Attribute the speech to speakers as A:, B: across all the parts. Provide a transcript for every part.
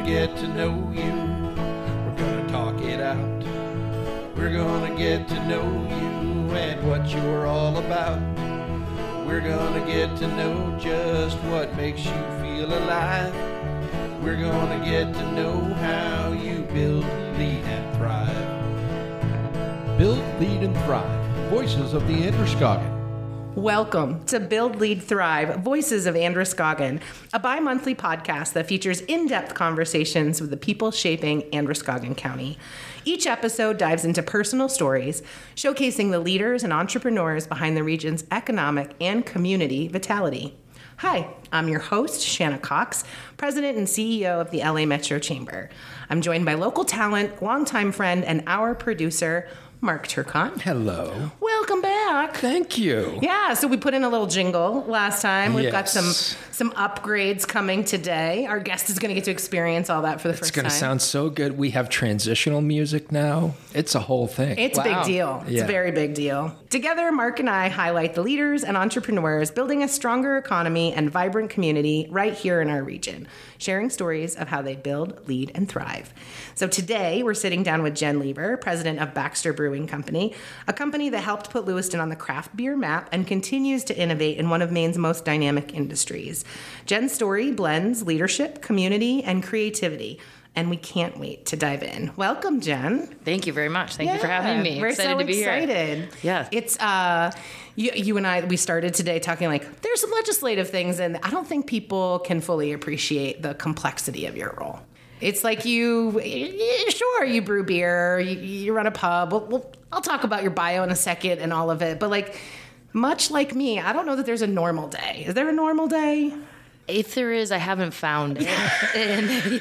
A: gonna get to know you. We're gonna talk it out. We're gonna get to know you and what you're all about. We're gonna get to know just what makes you feel alive. We're gonna get to know how you build, lead, and thrive. Build, Lead, and Thrive. Voices of the Androscoggin.
B: Welcome to Build, Lead, Thrive, Voices of Androscoggin, a bi-monthly podcast that features in-depth conversations with the people shaping Androscoggin County. Each episode dives into personal stories, showcasing the leaders and entrepreneurs behind the region's economic and community vitality. Hi, I'm your host, Shanna Cox, President and CEO of the LA Metro Chamber. I'm joined by local talent, longtime friend, and our producer, Mark Turcott.
A: Hello.
B: Welcome back.
A: Thank you.
B: Yeah, so we put in a little jingle last time. We've got
A: Yes.
B: some upgrades coming today. Our guest is going to get to experience all that for the
C: It's
B: first
C: going
B: time.
C: to sound so good. We have transitional music now. It's a whole thing.
B: It's a big deal. It's
C: Yeah.
B: a very big deal. Together, Mark and I highlight the leaders and entrepreneurs building a stronger economy and vibrant community right here in our region, sharing stories of how they build, lead, and thrive. So today, we're sitting down with Jen Lieber, president of Baxter Brewing Company, a company that helped put Lewiston on the craft beer map and continues to innovate in one of Maine's most dynamic industries. Jen's story blends leadership, community, and creativity. And we can't wait to dive in. Welcome, Jen.
D: Thank you very much. Thank you for having me.
B: We're
D: Excited
B: so
D: to be
B: excited.
D: here. Yeah.
B: It's you and I, we started today talking like there's some legislative things, and I don't think people can fully appreciate the complexity of your role. It's like you brew beer, you run a pub. I'll talk about your bio in a second and all of it, but like much like me, I don't know that there's a normal day. Is there a normal day?
D: If there is, I haven't found it. And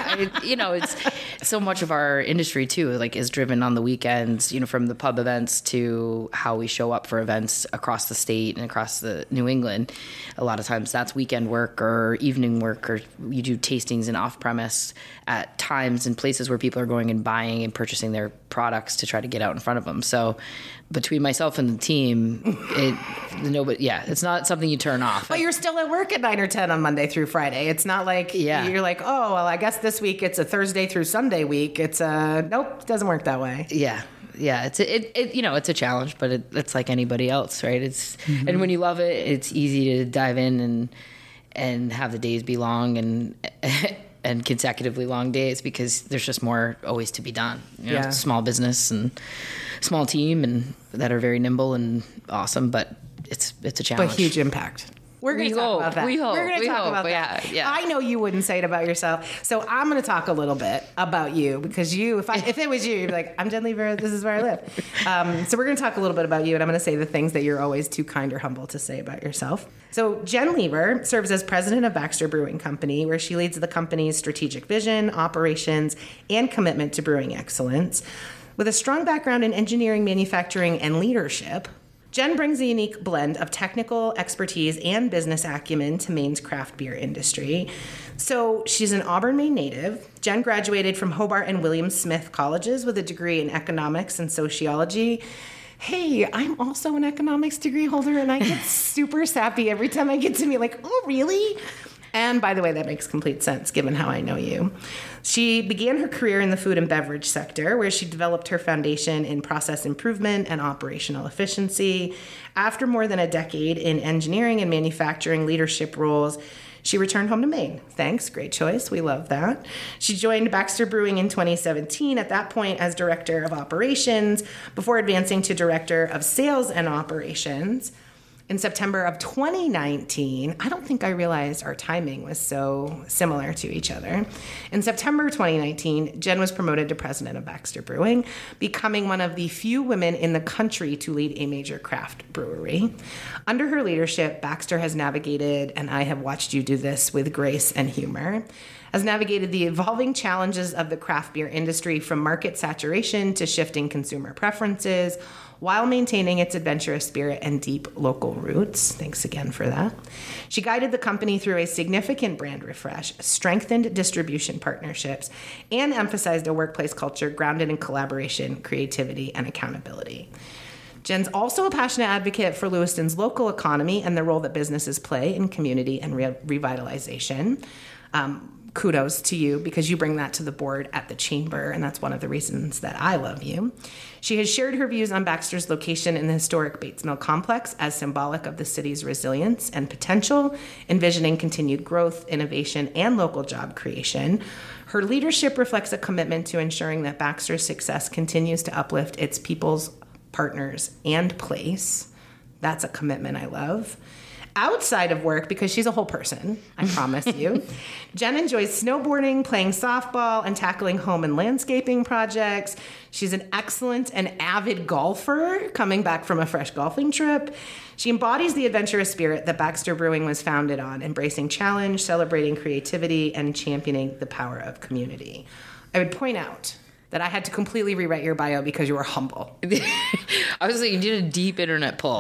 D: it's so much of our industry too, like is driven on the weekends, from the pub events to how we show up for events across the state and across the New England. A lot of times that's weekend work or evening work, or you do tastings and off premise at times in places where people are going and buying and purchasing their products to try to get out in front of them. So between myself and the team, it's not something you turn off.
B: But you're still at work at 9 or 10 on Monday through Friday. It's not like you're like, oh, well, I guess this week it's a Thursday through Sunday week. It's nope, it doesn't work that way.
D: Yeah. It's a challenge, but it's like anybody else, right? And when you love it, it's easy to dive in and have the days be long and consecutively long days because there's just more always to be done. Small business and small team and that are very nimble and awesome, but it's a challenge.
B: But huge impact. We're going to talk about that.
D: We hope.
B: We're going to talk about that.
D: Yeah.
B: I know you wouldn't say it about yourself, so I'm going to talk a little bit about you because if it was you, you'd be like, I'm Jen Lieber, this is where I live. So we're going to talk a little bit about you, and I'm going to say the things that you're always too kind or humble to say about yourself. So Jen Lieber serves as president of Baxter Brewing Company, where she leads the company's strategic vision, operations, and commitment to brewing excellence. With a strong background in engineering, manufacturing, and leadership, Jen brings a unique blend of technical expertise and business acumen to Maine's craft beer industry. So she's an Auburn, Maine native. Jen graduated from Hobart and William Smith colleges with a degree in economics and sociology. Hey, I'm also an economics degree holder, and I get super sappy every time I get to me like, oh, really? And by the way, that makes complete sense given how I know you. She began her career in the food and beverage sector, where she developed her foundation in process improvement and operational efficiency. After more than a decade in engineering and manufacturing leadership roles, she returned home to Maine. Thanks, great choice. We love that. She joined Baxter Brewing in 2017, at that point as Director of Operations, before advancing to Director of Sales and Operations. In September of 2019, I don't think I realized our timing was so similar to each other. In September 2019, Jen was promoted to president of Baxter Brewing, becoming one of the few women in the country to lead a major craft brewery. Under her leadership, Baxter has navigated, and I have watched you do this with grace and humor, has navigated the evolving challenges of the craft beer industry from market saturation to shifting consumer preferences, while maintaining its adventurous spirit and deep local roots. Thanks again for that. She guided the company through a significant brand refresh, strengthened distribution partnerships, and emphasized a workplace culture grounded in collaboration, creativity, and accountability. Jen's also a passionate advocate for Lewiston's local economy and the role that businesses play in community and revitalization. kudos to you because you bring that to the board at the chamber, and that's one of the reasons that I love you. She has shared her views on Baxter's location in the historic Bates Mill complex as symbolic of the city's resilience and potential, envisioning continued growth, innovation, and local job creation. Her leadership reflects a commitment to ensuring that Baxter's success continues to uplift its people's partners and place. That's a commitment I love. Outside of work, because she's a whole person, I promise you, Jen enjoys snowboarding, playing softball, and tackling home and landscaping projects. She's an excellent and avid golfer, coming back from a fresh golfing trip. She embodies the adventurous spirit that Baxter Brewing was founded on, embracing challenge, celebrating creativity, and championing the power of community. I would point out that I had to completely rewrite your bio because you were humble.
D: I was like, you did a deep internet pull.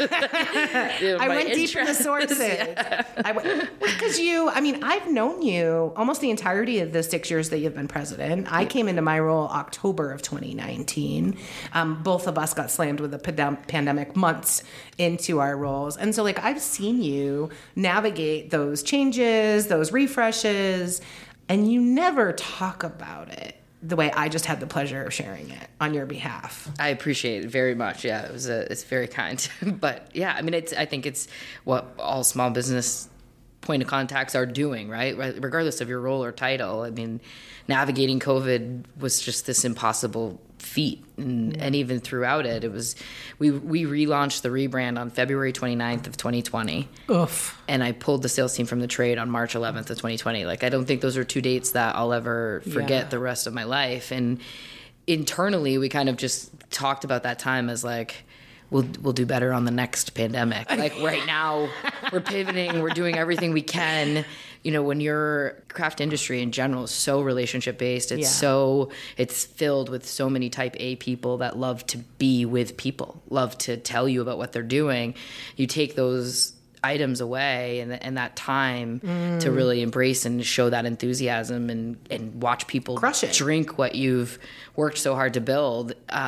B: I went deep in the sources. Yeah. Because I've known you almost the entirety of the 6 years that you've been president. I came into my role October of 2019. Both of us got slammed with the pandemic months into our roles. And so I've seen you navigate those changes, those refreshes, and you never talk about it the way I just had the pleasure of sharing it on your behalf.
D: I appreciate it very much. Yeah, it's very kind. But yeah, I think it's what all small business point of contacts are doing, right? Regardless of your role or title. Navigating COVID was just this impossible feat. And even throughout it, we relaunched the rebrand on February 29th of 2020.
B: Oof.
D: And I pulled the sales team from the trade on March 11th of 2020. I don't think those are two dates that I'll ever forget the rest of my life. And internally, we kind of just talked about that time as we'll do better on the next pandemic. Right now, we're pivoting, we're doing everything we can. When your craft industry in general is so relationship based, it's filled with so many type A people that love to be with people, love to tell you about what they're doing. You take those items away and that time to really embrace and show that enthusiasm and watch people drink what you've worked so hard to build.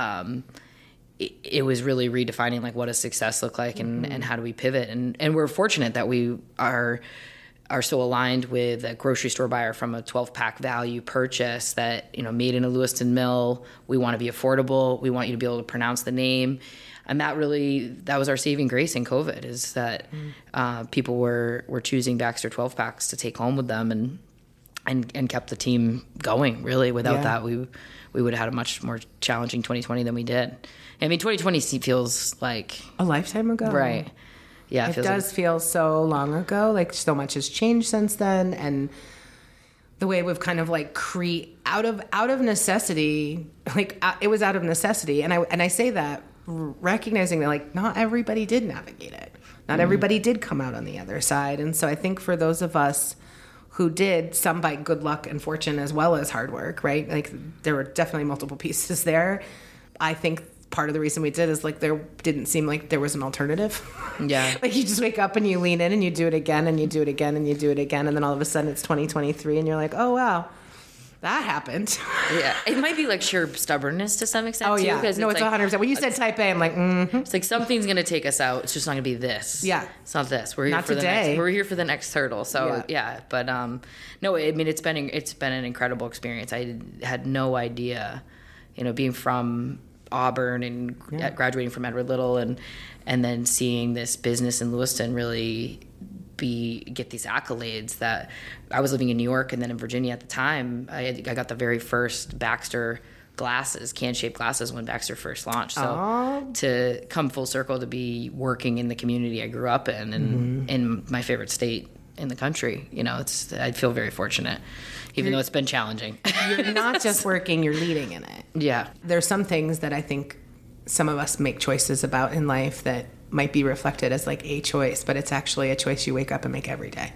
D: It was really redefining what does success look like and how do we pivot. And we're fortunate that we are so aligned with a grocery store buyer from a 12-pack value purchase that, made in a Lewiston mill. We want to be affordable. We want you to be able to pronounce the name. And that was our saving grace in COVID, is that people were choosing Baxter 12-packs to take home with them and kept the team going, really. Without that, we would have had a much more challenging 2020 than we did. 2020 feels like
B: a lifetime ago.
D: Right. Yeah.
B: It does feel so long ago. So much has changed since then. And the way we've kind of out of necessity, it was out of necessity. And I say that recognizing that not everybody did navigate it. Not everybody did come out on the other side. And so I think for those of us who did, some by good luck and fortune as well as hard work, right? There were definitely multiple pieces there. I think part of the reason we did is there didn't seem like there was an alternative.
D: Yeah.
B: You just wake up and you lean in and you do it again and you do it again and you do it again. And then all of a sudden it's 2023 and you're like, oh, wow, that happened.
D: Yeah. It might be sheer stubbornness to some extent,
B: too.
D: Yeah.
B: No, it's 100%. When you said type A, I'm like, mm-hmm.
D: It's something's going to take us out. It's just not going to be this.
B: Yeah.
D: It's not this. We're here
B: not
D: for
B: today.
D: we're here for the next hurdle. So, yeah. But, no, it's been an incredible experience. I had no idea, being from Auburn and graduating from Edward Little and then seeing this business in Lewiston really get these accolades. That I was living in New York and then in Virginia at the time. I got the very first Baxter glasses, can-shaped glasses, when Baxter first launched. So to come full circle to be working in the community I grew up in and in my favorite state in the country, I feel very fortunate, even though it's been challenging.
B: You're not just working, you're leading in it.
D: Yeah.
B: There's some things that I think some of us make choices about in life that might be reflected as a choice, but it's actually a choice you wake up and make every day.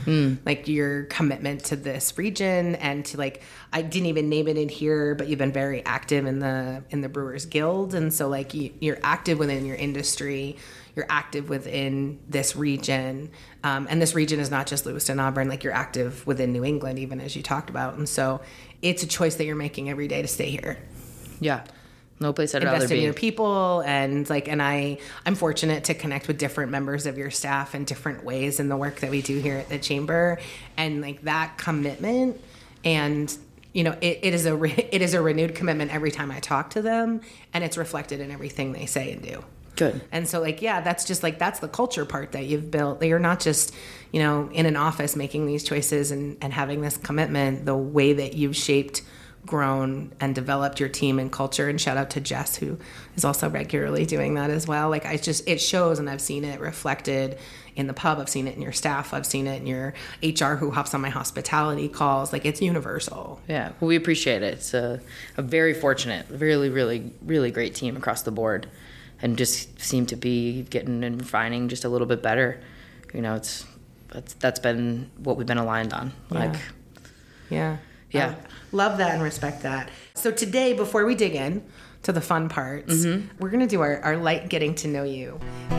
B: Your commitment to this region and to I didn't even name it in here, but you've been very active in the Brewers Guild. And so you're active within your industry, you're active within this region. And this region is not just Lewiston, Auburn, you're active within New England, even as you talked about. And so it's a choice that you're making every day to stay here.
D: Yeah. No place I'd rather
B: invest in
D: be.
B: your people, and I'm fortunate to connect with different members of your staff in different ways in the work that we do here at the chamber, and like that commitment, and it is a renewed commitment every time I talk to them, and it's reflected in everything they say and do.
D: Good.
B: And so that's just that's the culture part that you've built. You're not just in an office making these choices and having this commitment. The way that you've shaped, grown, and developed your team and culture, and shout out to Jess, who is also regularly doing that as well. It shows, and I've seen it reflected in the pub. I've seen it in your staff. I've seen it in your HR who hops on my hospitality calls. It's universal.
D: Yeah, well, we appreciate it. It's a very fortunate, really, really, really great team across the board, and just seem to be getting and refining just a little bit better. That's been what we've been aligned on.
B: Yeah.
D: Yeah.
B: Love that and respect that. So today, before we dig in to the fun parts, we're going to do our light getting to know you.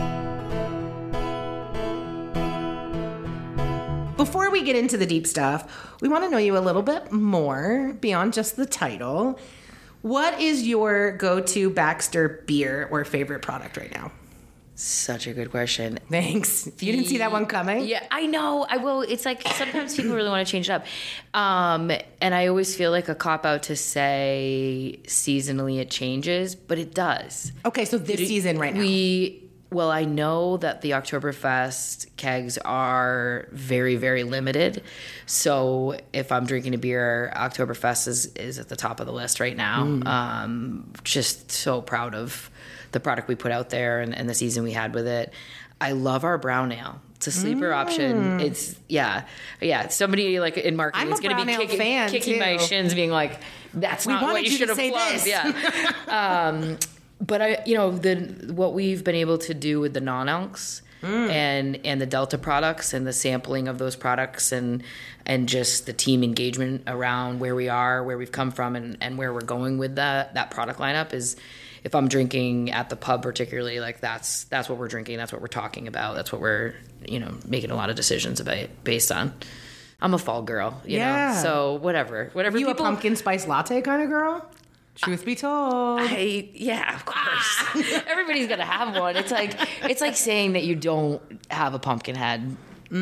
B: Before we get into the deep stuff, we want to know you a little bit more beyond just the title. What is your go-to Baxter beer or favorite product right now?
D: Such a good question.
B: Thanks. You didn't see that one coming?
D: Yeah, I know. I will. It's like sometimes people really want to change it up. And I always feel like a cop-out to say seasonally it changes, but it does.
B: Okay, so this season right now.
D: Well, I know that the Oktoberfest kegs are very, very limited. So if I'm drinking a beer, Oktoberfest is at the top of the list right now. Just so proud of the product we put out there and the season we had with it. I love our brown ale. It's a sleeper option. It's somebody in marketing is going to be kicking my shins, being like, "That's not what you should have plugged." Yeah. But what we've been able to do with the non-alcs and the Delta products and the sampling of those products and just the team engagement around where we are, where we've come from, and where we're going with that product lineup is. If I'm drinking at the pub, particularly, that's what we're drinking. That's what we're talking about. That's what we're, making a lot of decisions about based on. I'm a fall girl, you know. So whatever.
B: Are you a pumpkin spice latte kind of girl? Truth be told.
D: Yeah, of course. Everybody's gonna have one. It's like saying that you don't have a pumpkin head.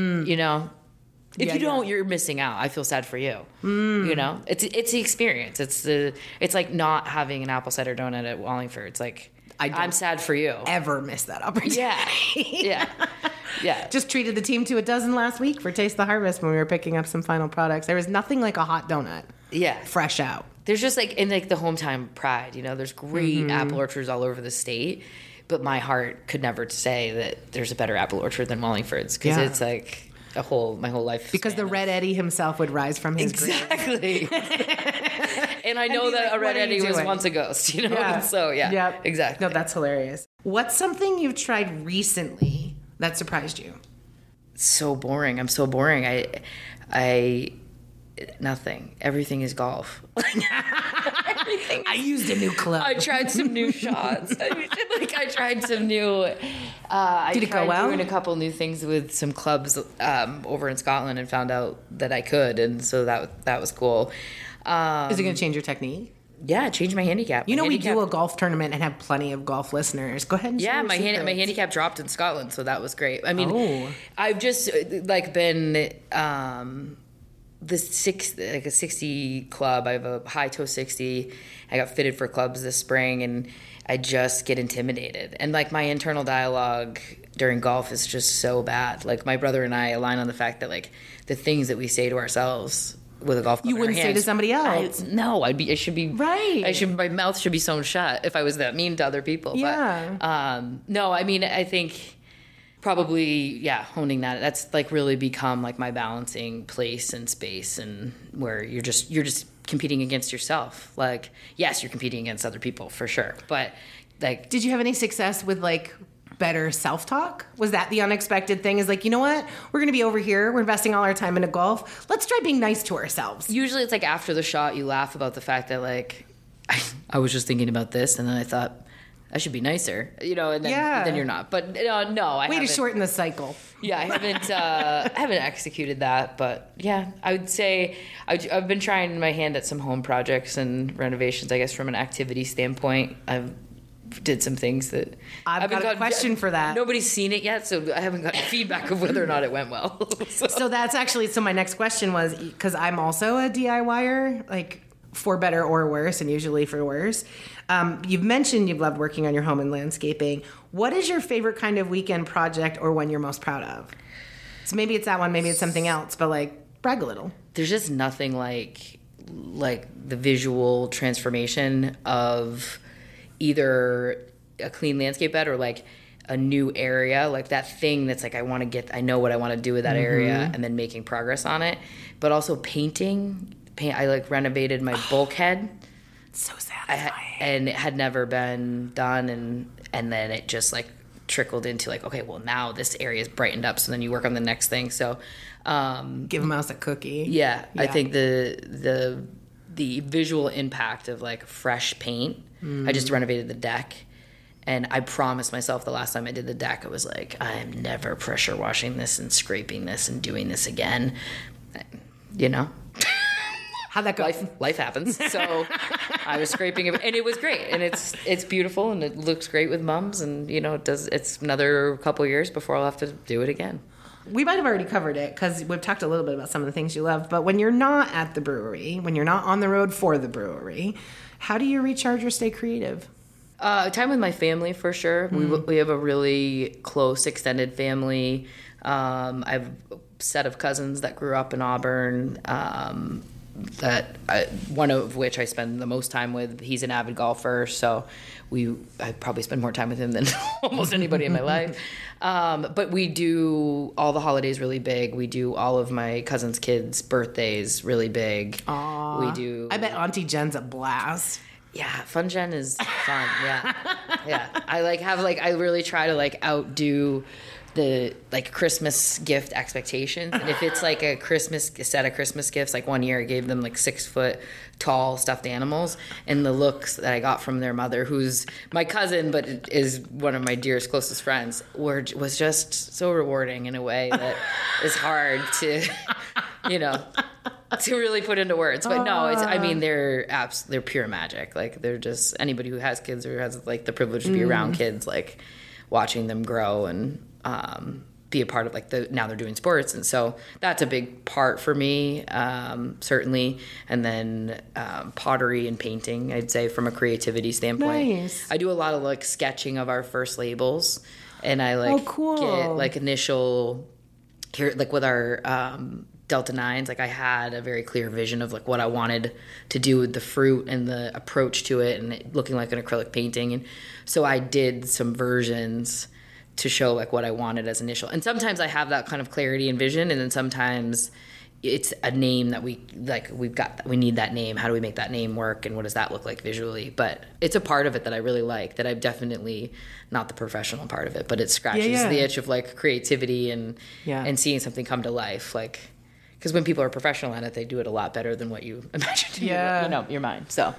D: If you don't, you're missing out. I feel sad for you. It's the experience. It's like not having an apple cider donut at Wallingford. It's like I'm sad for you.
B: Ever miss that opportunity?
D: Yeah.
B: Just treated the team to a dozen last week for Taste the Harvest when we were picking up some final products. There was nothing like a hot donut.
D: Yeah,
B: fresh out.
D: There's just the hometown pride. There's great apple orchards all over the state. But my heart could never say that there's a better apple orchard than Wallingford's because it's like. My whole life.
B: Because the Red Eddie himself would rise from his grave.
D: Exactly. And I know that a Red Eddie was once a ghost,
B: Yeah.
D: So, yeah. Exactly.
B: No, that's hilarious. What's something you've tried recently that surprised you?
D: So boring. I'm so boring. I nothing. Everything is golf.
B: I used a new club.
D: I tried some new shots. I tried some new.
B: Did it go well?
D: Doing a couple new things with some clubs over in Scotland and found out that I could, and so that was cool.
B: Is it going to change your technique?
D: Yeah, change my handicap.
B: We do a golf tournament and have plenty of golf listeners. Go ahead and share
D: my handicap dropped in Scotland, so that was great. I mean, I've just been. A 60 club. I have a high toe 60. I got fitted for clubs this spring, and I just get intimidated. And my internal dialogue during golf is just so bad. My brother and I align on the fact that the things that we say to ourselves with a golf club.
B: You wouldn't say to somebody else.
D: I should be right. My mouth should be sewn shut if I was that mean to other people.
B: Yeah.
D: But, no, I mean, I think. Probably, honing that. That's really become my balancing place and space, and where you're just competing against yourself. Yes, you're competing against other people for sure, but
B: did you have any success with better self-talk? Was that the unexpected thing? Is you know what? We're going to be over here. We're investing all our time into golf. Let's try being nice to ourselves.
D: Usually, it's after the shot, you laugh about the fact that I was just thinking about this, and then I thought. that should be nicer, and
B: Yeah.
D: then you're not. But no, I
B: Way to
D: haven't.
B: shorten the cycle.
D: Yeah, I haven't executed that, but yeah, I would say I've been trying my hand at some home projects and renovations. I guess from an activity standpoint, I've did some things that
B: I've got a question for that.
D: Nobody's seen it yet, so I haven't gotten feedback of whether or not it went well.
B: So that's actually, so my next question was, because I'm also a DIYer, like for better or worse, and usually for worse. You've mentioned you've loved working on your home and landscaping. What is your favorite kind of weekend project or one you're most proud of? So maybe it's that one, maybe it's something else, but like brag a little.
D: There's just nothing like the visual transformation of either a clean landscape bed or like a new area, like that thing that's like I know what I want to do with that area, and then making progress on it. But also paint. I like renovated my bulkhead.
B: So satisfying.
D: And it had never been done, and then it just like trickled into like, okay, well now this area is brightened up, so then you work on the next thing. So
B: Give a mouse a cookie.
D: yeah. I think the visual impact of like fresh paint. I just renovated the deck, and I promised myself the last time I did the deck, I was like, I'm never pressure washing this and scraping this and doing this again.
B: How'd that go?
D: Life happens. So I was scraping it, and it was great, and it's beautiful, and it looks great with mums, and it's another couple years before I'll have to do it again.
B: We might have already covered it because we've talked a little bit about some of the things you love, but when you're not at the brewery, when you're not on the road for the brewery, how do you recharge or stay creative?
D: Time with my family, for sure. We have a really close, extended family. I have a set of cousins that grew up in Auburn, one of which I spend the most time with. He's an avid golfer, so I probably spend more time with him than almost anybody in my life. But we do all the holidays really big. We do all of my cousins' kids' birthdays really big.
B: Aww.
D: We do.
B: I bet Auntie Jen's a blast.
D: Yeah, Fun Gen is fun. Yeah, yeah. I really try to outdo the Christmas gift expectations. And if it's like a set of Christmas gifts, like one year I gave them 6 foot tall stuffed animals, and the looks that I got from their mother, who's my cousin but is one of my dearest, closest friends, was just so rewarding in a way that is hard to, to really put into words. But no, they're pure magic. They're just, anybody who has kids or has the privilege to be around kids, watching them grow and be a part of now they're doing sports, and so that's a big part for me, certainly. And then pottery and painting, I'd say, from a creativity standpoint. Nice. I do a lot of sketching of our first labels, and I
B: cool.
D: get initial here, with our Delta 9s, I had a very clear vision of what I wanted to do with the fruit and the approach to it, and it looking like an acrylic painting. And so I did some versions to show what I wanted as initial. And sometimes I have that kind of clarity and vision, and then sometimes it's a name that we need that name. How do we make that name work, and what does that look like visually? But it's a part of it that I really like, that I'm definitely not the professional part of it, but it scratches the itch of creativity and seeing something come to life. Because when people are professional at it, they do it a lot better than what you imagine in your mind. So.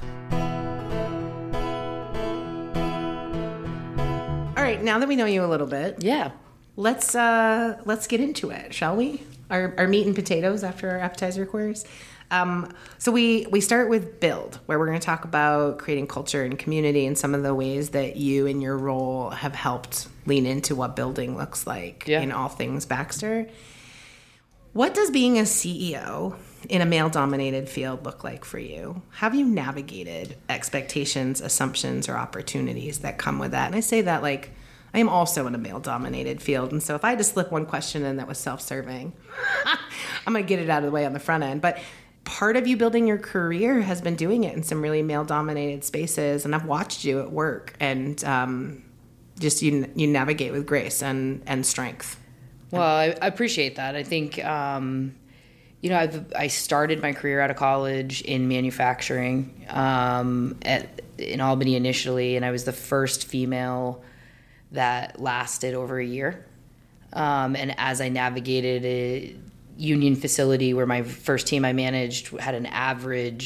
B: All right, now that we know you a little bit, let's get into it, shall we? Our meat and potatoes after our appetizer course. So we start with build, where we're going to talk about creating culture and community and some of the ways that you in your role have helped lean into what building looks like in all things Baxter. What does being a CEO in a male-dominated field look like for you? Have you navigated expectations, assumptions, or opportunities that come with that? And I say that I am also in a male-dominated field, and so if I had to slip one question in that was self-serving, I'm going to get it out of the way on the front end. But part of you building your career has been doing it in some really male-dominated spaces, and I've watched you at work, and just you navigate with grace and strength.
D: Well, I appreciate that. I think, I started my career out of college in manufacturing in Albany initially, and I was the first female that lasted over a year. And as I navigated a union facility where my first team I managed had an average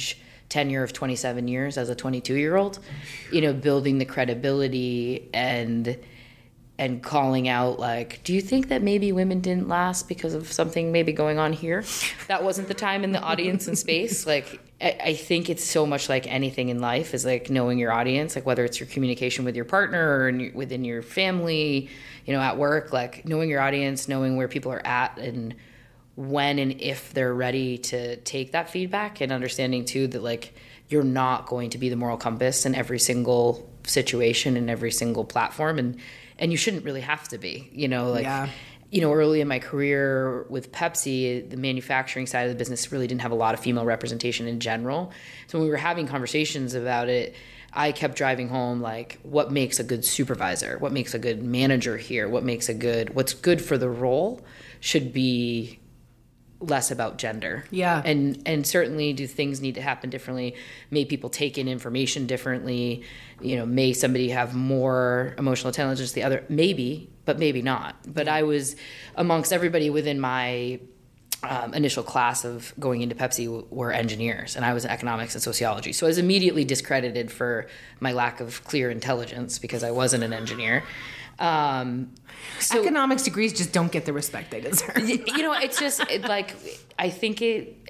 D: tenure of 27 years as a 22-year-old, building the credibility and calling out, like, do you think that maybe women didn't last because of something maybe going on here? That wasn't the time in the audience and space. Like, I think it's so much like anything in life is like knowing your audience, like whether it's your communication with your partner or within your family, at work, like knowing your audience, knowing where people are at and when and if they're ready to take that feedback, and understanding too that like you're not going to be the moral compass in every single situation and every single platform, and you shouldn't really have to be, early in my career with Pepsi, the manufacturing side of the business really didn't have a lot of female representation in general. So when we were having conversations about it, I kept driving home, like, what makes a good supervisor? What makes a good manager here? What's good for the role should be less about gender.
B: Yeah.
D: And certainly do things need to happen differently? May people take in information differently? May somebody have more emotional intelligence than the other? Maybe, but maybe not. But I was amongst everybody within my initial class of going into Pepsi were engineers, and I was in economics and sociology. So I was immediately discredited for my lack of clear intelligence because I wasn't an engineer.
B: Economics degrees just don't get the respect they deserve.
D: It's just I think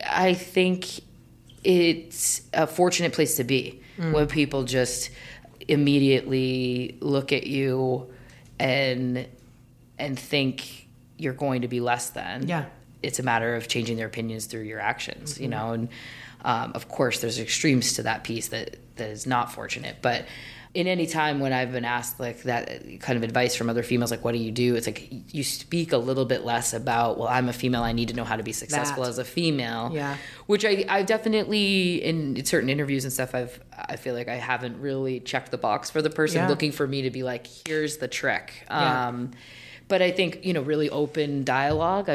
D: it's a fortunate place to be when people just immediately look at you and think you're going to be less than.
B: Yeah.
D: It's a matter of changing their opinions through your actions, and of course there's extremes to that piece that is not fortunate, but in any time when I've been asked like that kind of advice from other females, like, what do you do? It's like you speak a little bit less about, well, I'm a female, I need to know how to be successful as a female.
B: Yeah.
D: Which I've definitely, in certain interviews and stuff, I feel like I haven't really checked the box for the person looking for me to be like, here's the trick. But I think, really open dialogue.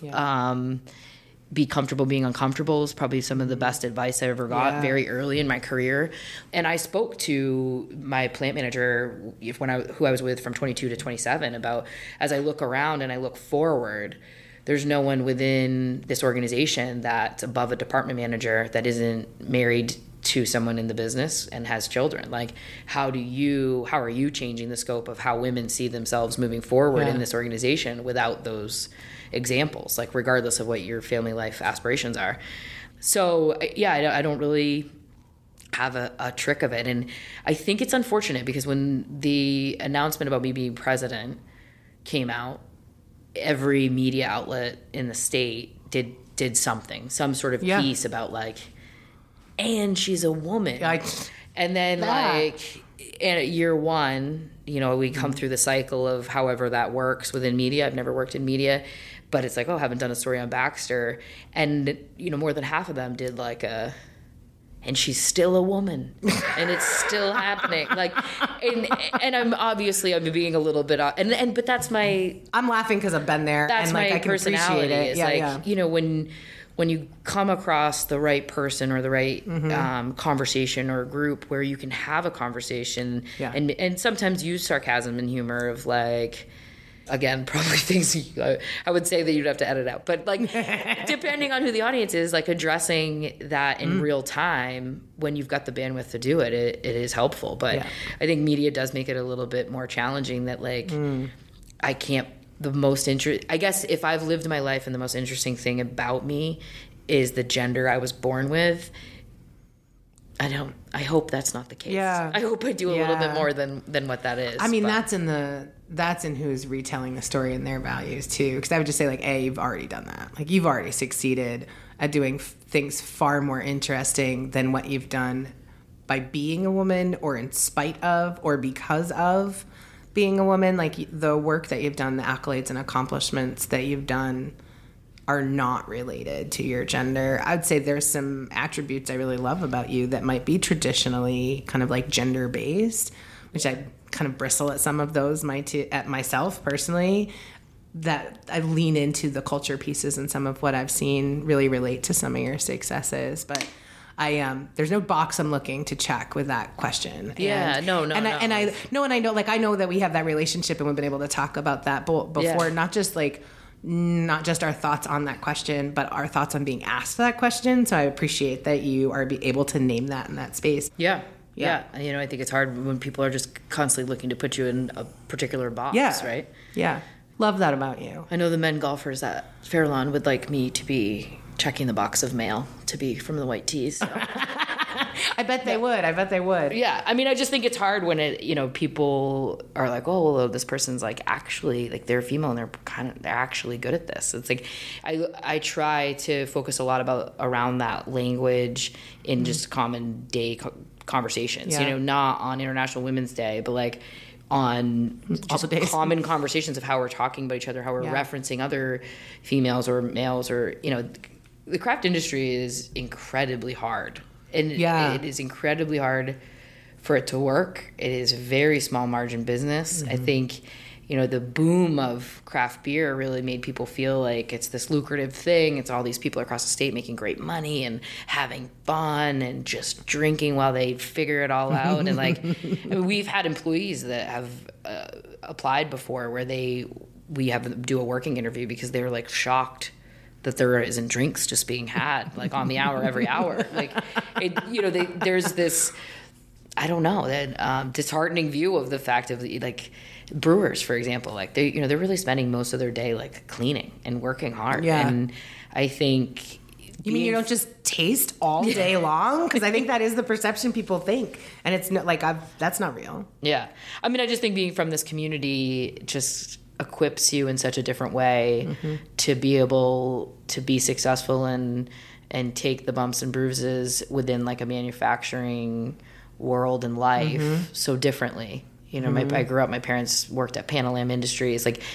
D: Be comfortable being uncomfortable is probably some of the best advice I ever got very early in my career. And I spoke to my plant manager who I was with from 22 to 27 about, as I look around and I look forward, there's no one within this organization that's above a department manager that isn't married to someone in the business and has children. Like, how are you changing the scope of how women see themselves moving forward in this organization without those examples, like regardless of what your family life aspirations are? So I don't really have a trick of it. And I think it's unfortunate because when the announcement about me being president came out, every media outlet in the state did something, some sort of piece about like, and she's a woman. And then like in year one, we come through the cycle of however that works within media. I've never worked in media, but it's like, oh, I haven't done a story on Baxter. And, more than half of them did like and she's still a woman and it's still happening. Like, and I'm being a little bit, but that's
B: I'm laughing because I've been there.
D: That's
B: and like,
D: my
B: I can
D: personality.
B: Appreciate it.
D: It's when you come across the right person or the right conversation or group where you can have a conversation and sometimes use sarcasm and humor of like, again, probably things I would say that you'd have to edit out. But like, depending on who the audience is, like addressing that in real time when you've got the bandwidth to do it, it is helpful. But I think media does make it a little bit more challenging that like, I can't, I guess if I've lived my life and the most interesting thing about me is the gender I was born with, I hope that's not the case.
B: Yeah.
D: I hope I do a little bit more than what that is.
B: I mean, that's in who's retelling the story and their values too. Because I would just say like, you've already done that. Like you've already succeeded at doing things far more interesting than what you've done by being a woman or in spite of or because of being a woman. Like the work that you've done, the accolades and accomplishments that you've done are not related to your gender. I'd say there's some attributes I really love about you that might be traditionally kind of like gender based, which I kind of bristle at some of those at myself personally, that I lean into the culture pieces and some of what I've seen really relate to some of your successes. But there's no box I'm looking to check with that question.
D: Yeah, no.
B: I know that we have that relationship and we've been able to talk about that before, not just like not just our thoughts on that question, but our thoughts on being asked that question. So I appreciate that you are able to name that in that space.
D: Yeah. You know, I think it's hard when people are just constantly looking to put you in a particular box, right?
B: Yeah. Love that about you.
D: I know the men golfers at Fairlawn would like me to be checking the box of mail to be from the White Tees. So.
B: I bet they would.
D: Yeah. I mean, I just think it's hard when people are like, oh, well, this person's like actually like they're female and they're actually good at this. It's like I try to focus a lot around that language in just common day conversations, not on International Women's Day, but like on just common conversations of how we're talking about each other, how we're referencing other females or males, or the craft industry is incredibly hard, and it is incredibly hard for it to work. It is a very small margin business. I think the boom of craft beer really made people feel like it's this lucrative thing. It's all these people across the state making great money and having fun and just drinking while they figure it all out. And we've had employees that have applied before where we have them do a working interview because they're like shocked that there isn't drinks just being had like on the hour every hour. There's this, I don't know, that disheartening view of the fact of like brewers, for example, like they're really spending most of their day like cleaning and working hard. And I think
B: you mean you don't just taste all day long? Because I think that is the perception people think, and it's not like that's not real.
D: Yeah, I mean, I just think being from this community just equips you in such a different way to be able to be successful and take the bumps and bruises within like a manufacturing world and life so differently. I grew up, my parents worked at Panalam Industries, like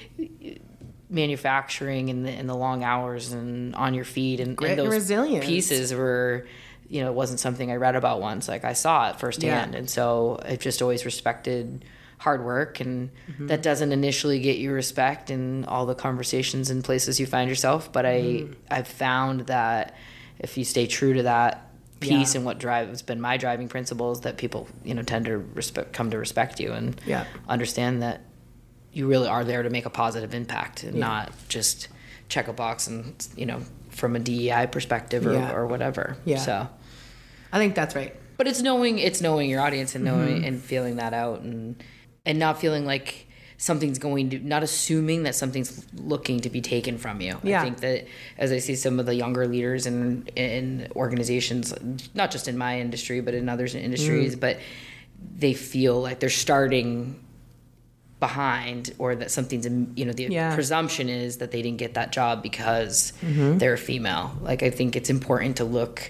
D: manufacturing in the long hours and on your feet, and those
B: resilience
D: pieces were, it wasn't something I read about once, like I saw it firsthand. And so I've just always respected hard work, and that doesn't initially get you respect in all the conversations and places you find yourself. But I've found that if you stay true to that piece and what has been my driving principles, that people tend to come to respect you and understand that you really are there to make a positive impact and not just check a box and from a DEI perspective or whatever. So
B: I think that's right.
D: But it's knowing your audience and knowing and feeling that out and not feeling like not assuming that something's looking to be taken from you. I think that as I see some of the younger leaders in organizations, not just in my industry, but in others industries, but they feel like they're starting behind, or that something's, the presumption is that they didn't get that job because they're a female. Like, I think it's important to look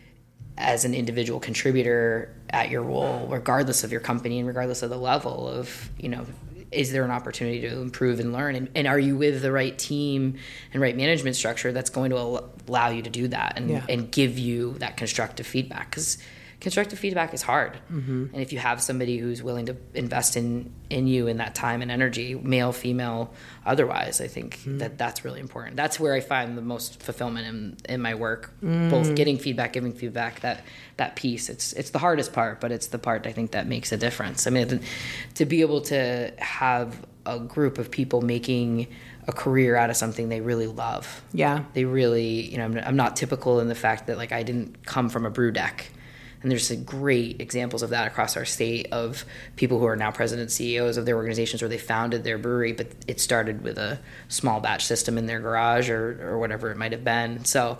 D: as an individual contributor at your role, regardless of your company and regardless of the level of, is there an opportunity to improve and learn? And are you with the right team and right management structure that's going to allow you to do that and give you that constructive feedback? Because constructive feedback is hard. And if you have somebody who's willing to invest in you in that time and energy, male, female, otherwise, I think that's really important. That's where I find the most fulfillment in my work, both getting feedback, giving feedback, that piece. It's the hardest part, but it's the part I think that makes a difference. I mean, to be able to have a group of people making a career out of something they really love. Yeah. They really, I'm not typical in the fact that like I didn't come from a brew deck. And there's great examples of that across our state of people who are now president CEOs of their organizations where they founded their brewery, but it started with a small batch system in their garage or whatever it might have been. So,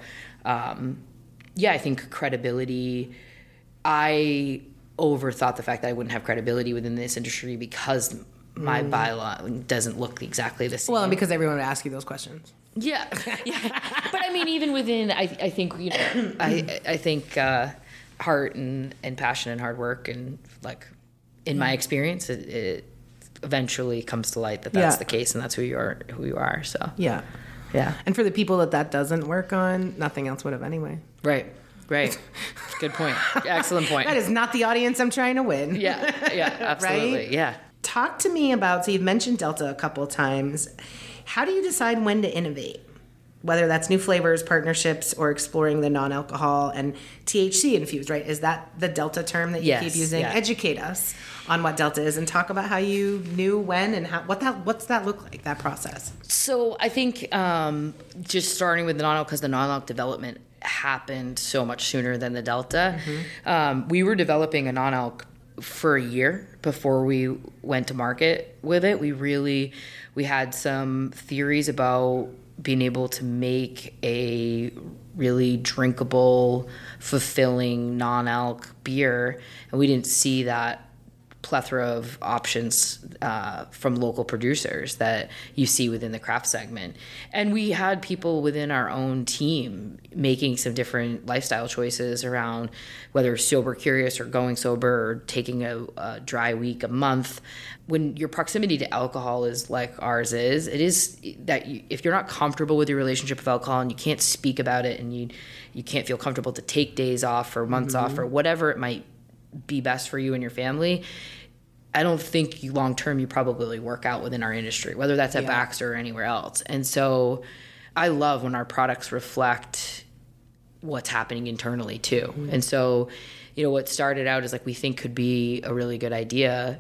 D: I think credibility, I overthought the fact that I wouldn't have credibility within this industry because my bylaw doesn't look exactly the same.
B: Well, and because everyone would ask you those questions.
D: Yeah. But I mean, even within, I think, I think heart and passion and hard work and like in my experience it eventually comes to light that that's the case and that's who you are. So yeah
B: and for the people that doesn't work on, nothing else would have anyway.
D: Right Good point. Excellent point.
B: That is not the audience I'm trying to win.
D: Yeah absolutely. Right?
B: Talk to me about, so you've mentioned Delta a couple of times. How do you decide when to innovate? whether that's new flavors, partnerships, or exploring the non-alcohol and THC infused, right? Is that the Delta term that you
D: Yes,
B: keep using?
D: yeah.
B: Educate us on what Delta is and talk about how you knew when and what's that look like, that process?
D: So I think just starting with the non-alc, because the non-alc development happened so much sooner than the Delta. We were developing a non-alc for a year before we went to market with it. We had some theories about being able to make a really drinkable, fulfilling non-alc beer, and we didn't see that plethora of options from local producers that you see within the craft segment. And we had people within our own team making some different lifestyle choices around whether sober curious or going sober or taking a dry week a month. When your proximity to alcohol is like ours is, it is that if you're not comfortable with your relationship with alcohol and you can't speak about it and you can't feel comfortable to take days off or months off or whatever it might be best for you and your family, I don't think long term you probably work out within our industry, whether that's at Baxter or anywhere else. And so I love when our products reflect what's happening internally too. And so, what started out as like we think could be a really good idea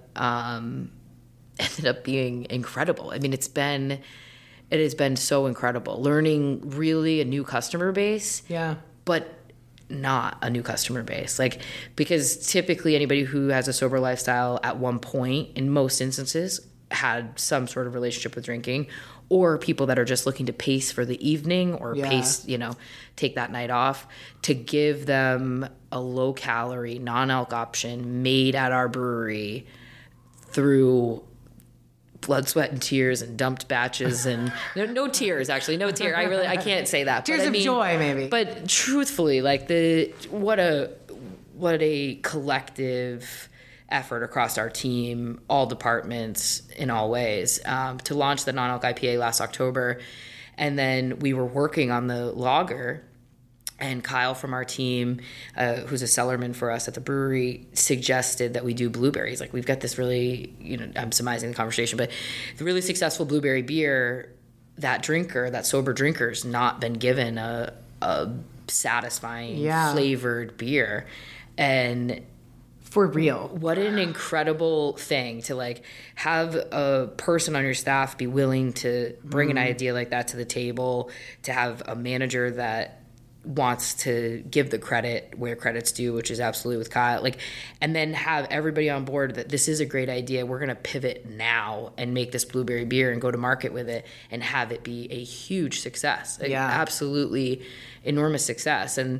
D: ended up being incredible. I mean, it has been so incredible. Learning really a new customer base.
B: Yeah.
D: But not a new customer base, because typically anybody who has a sober lifestyle at one point in most instances had some sort of relationship with drinking, or people that are just looking to pace for the evening or pace, take that night off. To give them a low calorie non-alc option made at our brewery through blood, sweat, and tears and dumped batches and no tears, actually. No tear. I can't say that.
B: Tears of joy, maybe.
D: But truthfully, what a collective effort across our team, all departments in all ways, to launch the non-alc IPA last October. And then we were working on the lager, and Kyle from our team, who's a cellarman for us at the brewery, suggested that we do blueberries. We've got this really, I'm surmising the conversation, but the really successful blueberry beer, that sober drinker's not been given a satisfying, flavored beer. And
B: for real,
D: what an incredible thing to have a person on your staff be willing to bring an idea like that to the table, to have a manager that wants to give the credit where credit's due, which is absolutely with Kyle, and then have everybody on board that this is a great idea. We're going to pivot now and make this blueberry beer and go to market with it and have it be a huge success. Absolutely enormous success. And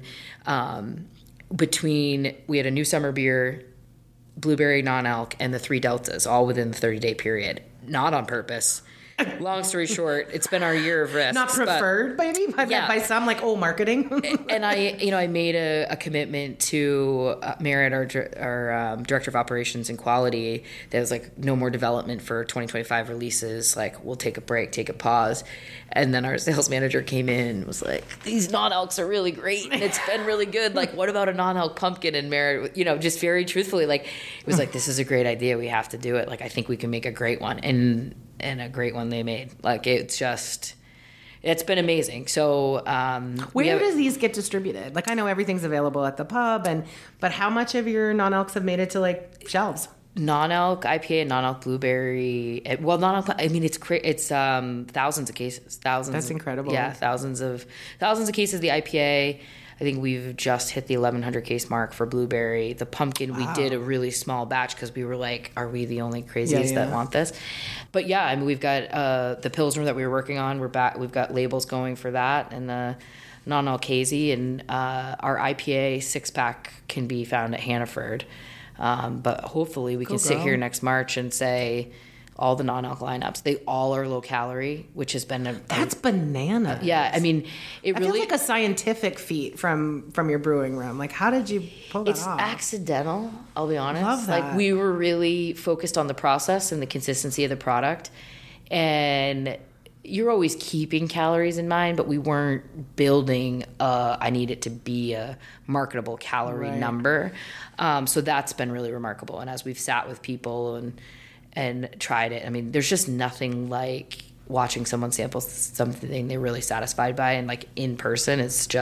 D: we had a new summer beer, blueberry non-alc, and the 3 Deltas all within the 30-day period, not on purpose. Long story short, it's been our year of risks.
B: Not preferred, maybe, by some, marketing.
D: And I made a commitment to Merritt, our director of operations and quality, that was no more development for 2025 releases. We'll take a break, take a pause. And then our sales manager came in and was like, these non-alcs are really great and it's been really good. What about a non-alc pumpkin? And Merritt, just very truthfully, it was this is a great idea. We have to do it. I think we can make a great one. And a great one they made. It's been amazing. So
B: where does these get distributed? I know everything's available at the pub, but how much of your non-alcs have made it to shelves?
D: Non-alc IPA and non-alc blueberry. Non-alc. I mean, it's thousands of cases.
B: That's incredible.
D: Yeah, thousands of cases of the IPA. I think we've just hit the 1,100 case mark for blueberry. The pumpkin, we did a really small batch because we were are we the only crazies that want this? But we've got the Pilsner that we were working on. We've got labels going for that, and the non-alc hazy, and our IPA 6-pack can be found at Hannaford. But hopefully we can sit here next March and say all the non-alc lineups, they all are low calorie, which has been
B: that's bananas.
D: Yeah, I mean, it really
B: feels like a scientific feat from your brewing room. How did you pull that off?
D: It's accidental, I'll be honest.
B: Love that.
D: We were really focused on the process and the consistency of the product, and you're always keeping calories in mind, but we weren't building I need it to be a marketable calorie number. So that's been really remarkable. And as we've sat with people and tried it, I mean, there's just nothing like watching someone sample something they're really satisfied by, and like in person,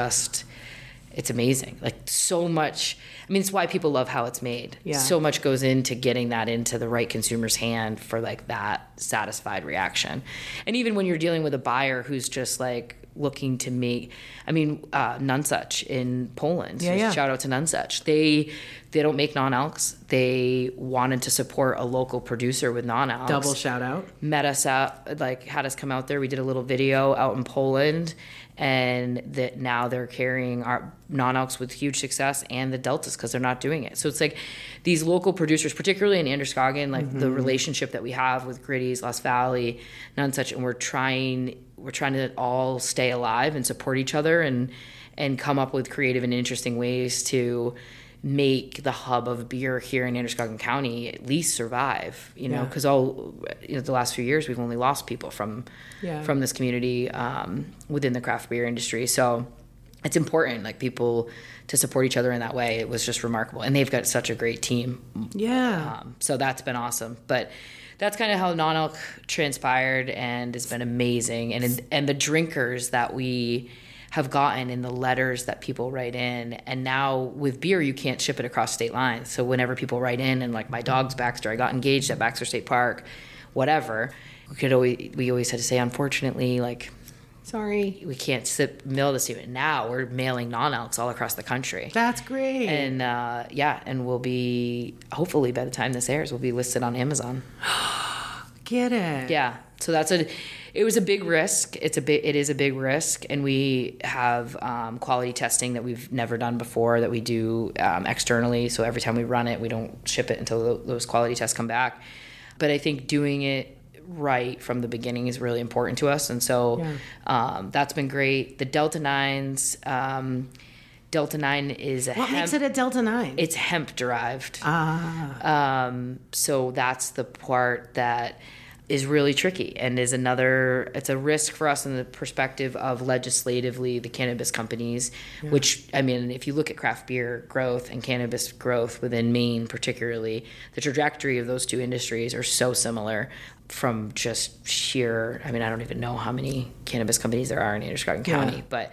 D: it's amazing. Like so much. I mean, it's why people love how it's made.
B: Yeah.
D: So much goes into getting that into the right consumer's hand for like that satisfied reaction. And even when you're dealing with a buyer who's just like looking to make, I mean, Nonsuch in Poland.
B: Yeah.
D: Shout out to Nonsuch. They don't make non-alcs. They wanted to support a local producer with non-alcs.
B: Double shout out.
D: Met us out, like had us come out there. We did a little video out in Poland, and that now they're carrying our non-alcs with huge success and the deltas because they're not doing it. So it's like these local producers, particularly in Androscoggin, like the relationship that we have with Gritty's, Lost Valley, Nonsuch, and we're trying to all stay alive and support each other and come up with creative and interesting ways to make the hub of beer here in Androscoggin County at least survive, because the last few years we've only lost people from this community within the craft beer industry. So it's important, like, people to support each other in that way. It was just remarkable, and they've got such a great team. So that's been awesome. But that's kind of how non-alc transpired, and it's been amazing. And the drinkers that we have gotten in the letters that people write in, and now with beer you can't ship it across state lines. So whenever people write in and like, my dog's Baxter, I got engaged at Baxter State Park, whatever, we always had to say, unfortunately, like, sorry, we can't mail this to you. And now we're mailing non-alcs all across the country.
B: That's great.
D: And and we'll be, hopefully by the time this airs, we'll be listed on Amazon.
B: Get it.
D: Yeah. So it was a big risk. It is a big risk, and we have quality testing that we've never done before that we do externally. So every time we run it, we don't ship it until those quality tests come back. But I think doing it right from the beginning is really important to us, and so that's been great. The Delta 9s. Delta 9 is
B: What makes it a Delta 9?
D: It's hemp derived. So that's the part that is really tricky, and it's a risk for us in the perspective of legislatively the cannabis companies, which, I mean, if you look at craft beer growth and cannabis growth within Maine particularly, the trajectory of those two industries are so similar from just sheer, I mean, I don't even know how many cannabis companies there are in Androscoggin County, but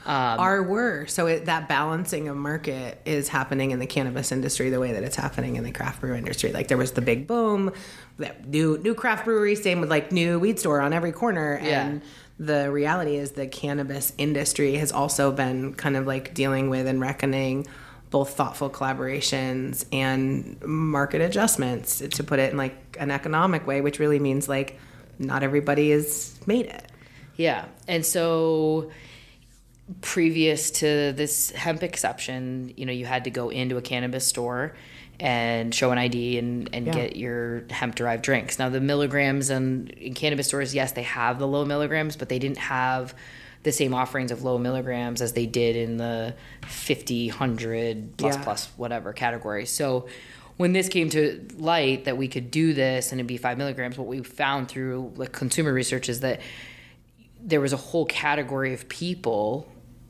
B: that balancing of market is happening in the cannabis industry the way that it's happening in the craft brew industry. Like, there was the big boom, that new craft brewery, same with like new weed store on every corner. And the reality is the cannabis industry has also been kind of like dealing with and reckoning both thoughtful collaborations and market adjustments, to put it in like an economic way, which really means like not everybody has made it.
D: Yeah. And so previous to this hemp exception, you had to go into a cannabis store and show an ID and get your hemp-derived drinks. Now, the milligrams in cannabis stores, yes, they have the low milligrams, but they didn't have the same offerings of low milligrams as they did in the 50, 100, plus, whatever category. So when this came to light that we could do this and it'd be 5 milligrams, what we found through like consumer research is that there was a whole category of people,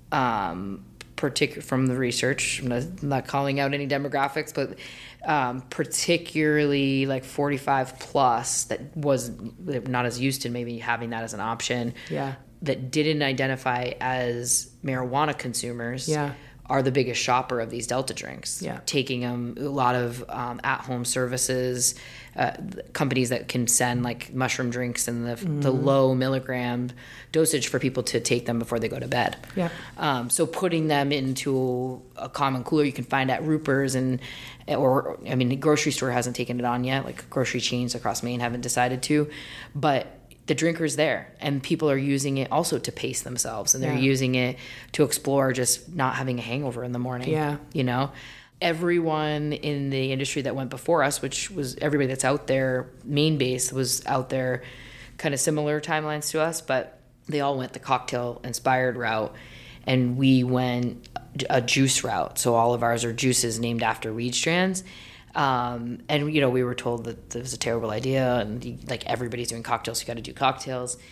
D: from the research, I'm not calling out any demographics, but particularly like 45 plus, that was not as used to maybe having that as an option, that didn't identify as marijuana consumers, are the biggest shopper of these Delta drinks. Taking them, a lot of at-home services, companies that can send like mushroom drinks and the low milligram dosage for people to take them before they go to bed. So putting them into a common cooler you can find at Ruper's, the grocery store hasn't taken it on yet. Like grocery chains across Maine haven't decided to, but the drinker's there, and people are using it also to pace themselves, and they're using it to explore just not having a hangover in the morning. Everyone in the industry that went before us, which was everybody that's out there, Maine based, was out there kind of similar timelines to us, but they all went the cocktail inspired route, and we went a juice route. So all of ours are juices named after weed strands. And we were told that it was a terrible idea, and like everybody's doing cocktails, you got to do cocktails.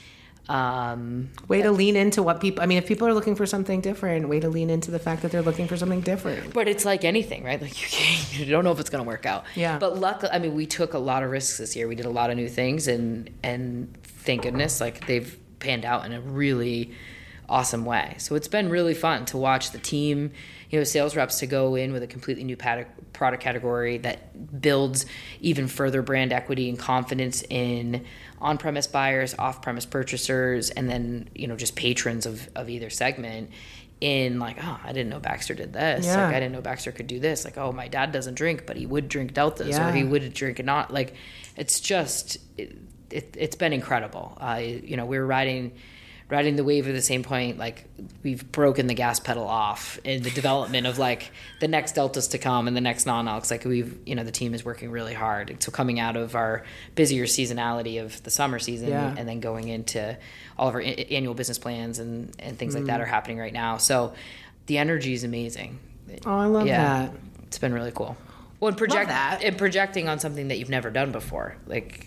B: Way to lean into what people, I mean, if people are looking for something different, way to lean into the fact that they're looking for something different.
D: But it's like anything, right? Like you don't know if it's going to work out.
B: Yeah.
D: But luckily, I mean, we took a lot of risks this year. We did a lot of new things, and thank goodness, like they've panned out in a really awesome way. So it's been really fun to watch the team, sales reps to go in with a completely new product category that builds even further brand equity and confidence in on-premise buyers, off-premise purchasers, and then, just patrons of either segment in like, oh, I didn't know Baxter did this.
B: Yeah.
D: Like, I didn't know Baxter could do this. Like, oh, my dad doesn't drink, but he would drink Deltas, or he would drink a not. Like, it's just, it's been incredible. We were riding the wave at the same point. Like, we've broken the gas pedal off in the development of like the next Deltas to come and the next non-alcs. Like the team is working really hard. So coming out of our busier seasonality of the summer season and then going into all of our annual business plans and things like that are happening right now. So the energy is amazing.
B: Oh, I love that.
D: It's been really cool. Well, and projecting on something that you've never done before. Like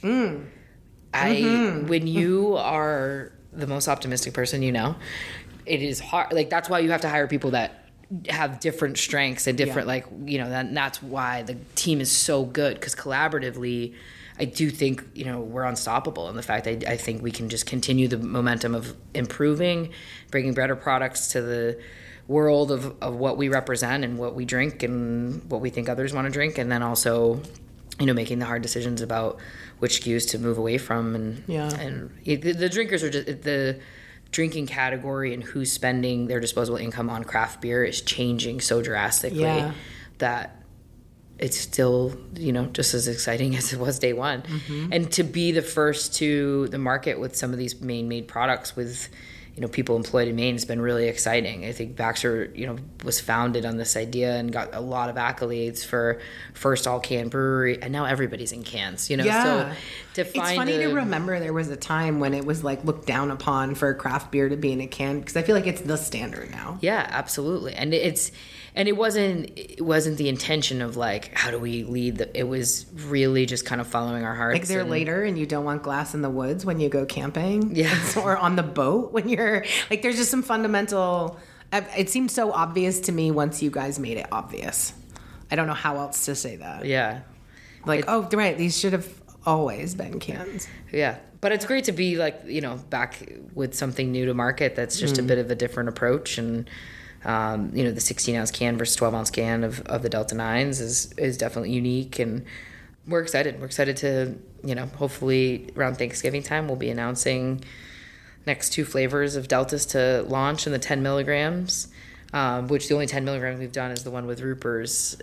D: when you are the most optimistic person, it is hard. Like, that's why you have to hire people that have different strengths and different, that's why the team is so good, because collaboratively, I do think, we're unstoppable in the fact that I think we can just continue the momentum of improving, bringing better products to the world of what we represent and what we drink and what we think others want to drink, and then also, making the hard decisions about which SKUs to move away from, and the drinkers are just the drinking category, and who's spending their disposable income on craft beer is changing so drastically that it's still just as exciting as it was day one. And to be the first to the market with some of these Maine made products with people employed in Maine has been really exciting. I think Baxter, was founded on this idea and got a lot of accolades for first all can brewery, and now everybody's in cans, So to find
B: it's funny to remember there was a time when it was like looked down upon for craft beer to be in a can, because I feel like it's the standard now.
D: Yeah, absolutely. And it wasn't the intention of like, how do we lead it was really just kind of following our hearts.
B: Like, they're later and you don't want glass in the woods when you go camping.
D: Yeah.
B: Or on the boat when you're like, there's just some fundamental, it seemed so obvious to me once you guys made it obvious. I don't know how else to say that.
D: Yeah.
B: Like, right, these should have always been cans.
D: Yeah. But it's great to be like, back with something new to market that's just a bit of a different approach. And the 16-ounce can versus 12-ounce can of the Delta 9s is definitely unique, and we're excited. We're excited to, hopefully around Thanksgiving time, we'll be announcing next 2 flavors of Deltas to launch in the 10 milligrams, which the only 10 milligrams we've done is the one with Rupers.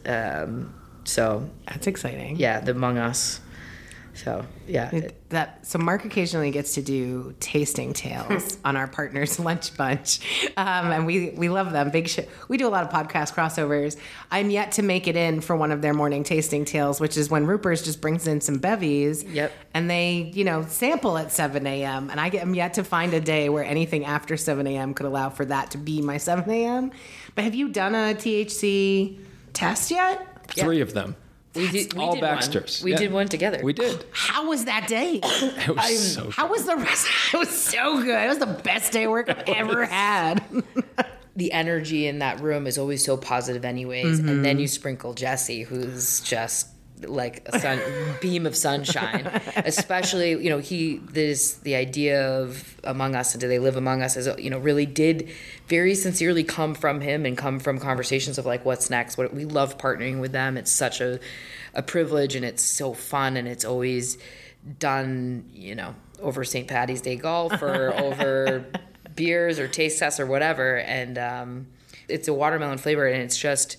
D: So
B: that's exciting.
D: Yeah, the Among Us. So yeah,
B: so Mark occasionally gets to do tasting tales on our partners lunch bunch, and we love them. We do a lot of podcast crossovers. I'm yet to make it in for one of their morning tasting tales, which is when Rupers just brings in some bevies.
D: Yep.
B: And they sample at 7 a.m. and I'm yet to find a day where anything after 7 a.m. could allow for that to be my 7 a.m. But have you done a THC test yet?
C: 3 of them.
D: We did
C: Baxters.
D: We did one together.
C: We did.
B: How was that day?
C: It was so good.
B: How was the rest? It was so good. It was the best day of work I've ever had.
D: The energy in that room is always so positive anyways. And then you sprinkle Jesse, who's just like a beam of sunshine. Especially, the idea of Among Us and Do They Live Among Us is, really did very sincerely come from him and come from conversations of like, what's next? We love partnering with them. It's such a privilege, and it's so fun, and it's always done, over St. Paddy's Day golf or over beers or taste tests or whatever. And it's a watermelon flavor, and it's just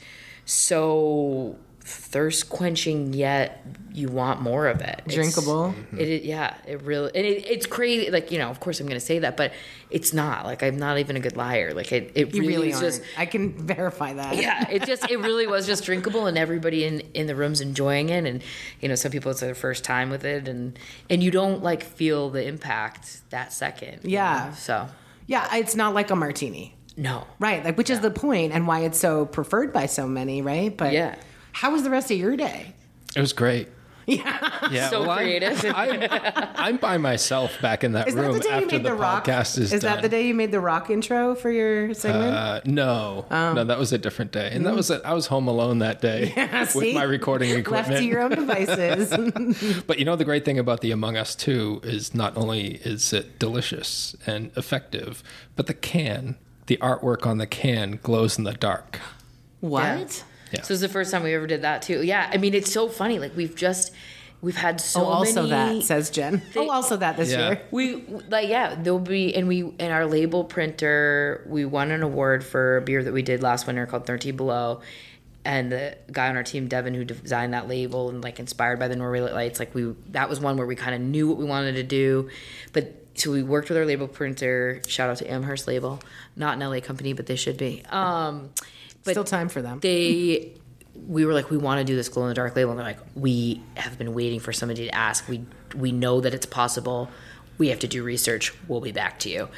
D: so thirst quenching, yet you want more of it.
B: Drinkable.
D: It really, and it's crazy. Like, of course I'm going to say that, but it's not. Like, I'm not even a good liar. Like, it really is just,
B: I can verify that.
D: Yeah, it really was just drinkable, and everybody in the room's enjoying it. And, some people, it's their first time with it, and you don't like feel the impact that second.
B: Yeah.
D: So.
B: Yeah, it's not like a martini.
D: No.
B: Right. Like, which is the point and why it's so preferred by so many, right? But
D: yeah.
B: How was the rest of your day?
C: It was great. Yeah,
D: So creative.
C: I'm by myself back in that
B: Is that
C: room
B: the day you
C: after
B: made
C: the
B: the rock?
C: podcast is
B: Is
C: done.
B: that the day you made the rock intro for your segment?
C: No, that was a different day, and that was I was home alone that day with
B: see?
C: my recording
B: Left
C: equipment.
B: to your own devices.
C: But you know, the great thing about the Among Us 2 is not only is it delicious and effective, but the artwork on the can glows in the dark.
B: What?
C: Yeah.
D: So it's the first time we ever did that too. Yeah, I mean, it's so funny. Like we've had so
B: Also
D: many.
B: that, says Jen. Also that this
C: Yeah.
B: year.
D: We like there'll be in our label printer we won an award for a beer that we did last winter called 13 Below, and the guy on our team Devin who designed that label and like inspired by the Norway Lights, like that was one where we kind of knew what we wanted to do, but so we worked with our label printer. Shout out to Amherst Label, not an LA company, but they should be. But
B: Still time for them.
D: we were like, we want to do this glow in the dark label, and they're like, we have been waiting for somebody to ask. We know that it's possible. We have to do research. We'll be back to you.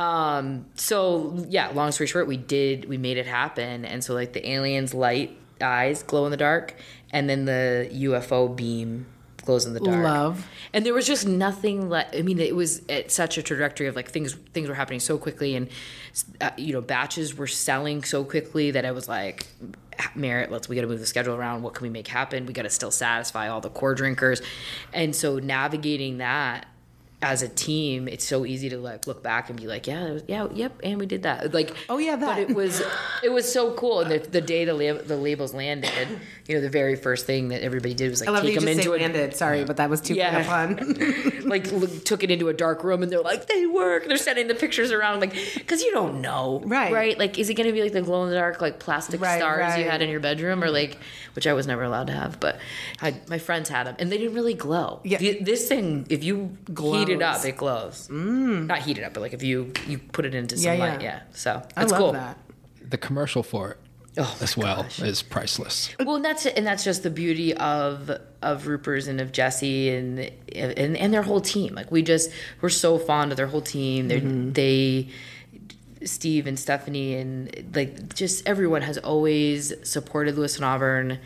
D: So yeah, long story short, we made it happen. And so like the aliens light eyes glow in the dark, and then the UFO beam glows in the dark.
B: Love.
D: And there was just nothing I mean, it was at such a trajectory of like things were happening so quickly, and batches were selling so quickly that I was like, Merritt, we got to move the schedule around. What can we make happen? We got to still satisfy all the core drinkers. And so navigating that as a team, it's so easy to like look back and be like, yep, and we did that. Like,
B: Oh, yeah, that.
D: But it was so cool. And the day the labels landed, the very first thing that everybody did was like
B: I love that
D: take
B: you
D: them
B: just
D: into
B: say landed. Sorry, but that was too
D: Yeah.
B: fun.
D: like took it into a dark room, and they're like, they work. They're sending the pictures around, like, because you don't know,
B: Right.
D: Like, is it going to be like the glow in the dark, like plastic
B: Right,
D: stars you
B: right.
D: had in your bedroom, or like, which I was never allowed to have, but my friends had them, and they didn't really glow.
B: Yeah.
D: This thing, if you heat it up,
B: Glows.
D: it glows. Not heat it up, but like if you put it into some light,
B: yeah.
D: So
B: I
D: it's
B: love
D: cool.
B: that.
C: The commercial for it as
D: my
C: well
D: gosh.
C: is priceless.
D: Well, and that's just the beauty of Ruper's and of Jesse and their whole team. Like we're so fond of their whole team. They Steve and Stephanie and like just everyone has always supported Lewis and Auburn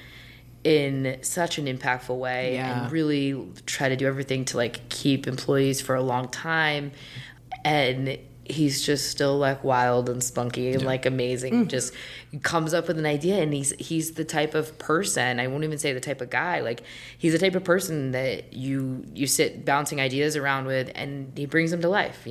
D: in such an impactful way,
B: Yeah.
D: and really try to do everything to like keep employees for a long time. And he's just still like wild and spunky and like amazing. Just comes up with an idea, and he's the type of person, I won't even say the type of guy, like he's the type of person that you sit bouncing ideas around with, and he brings them to life.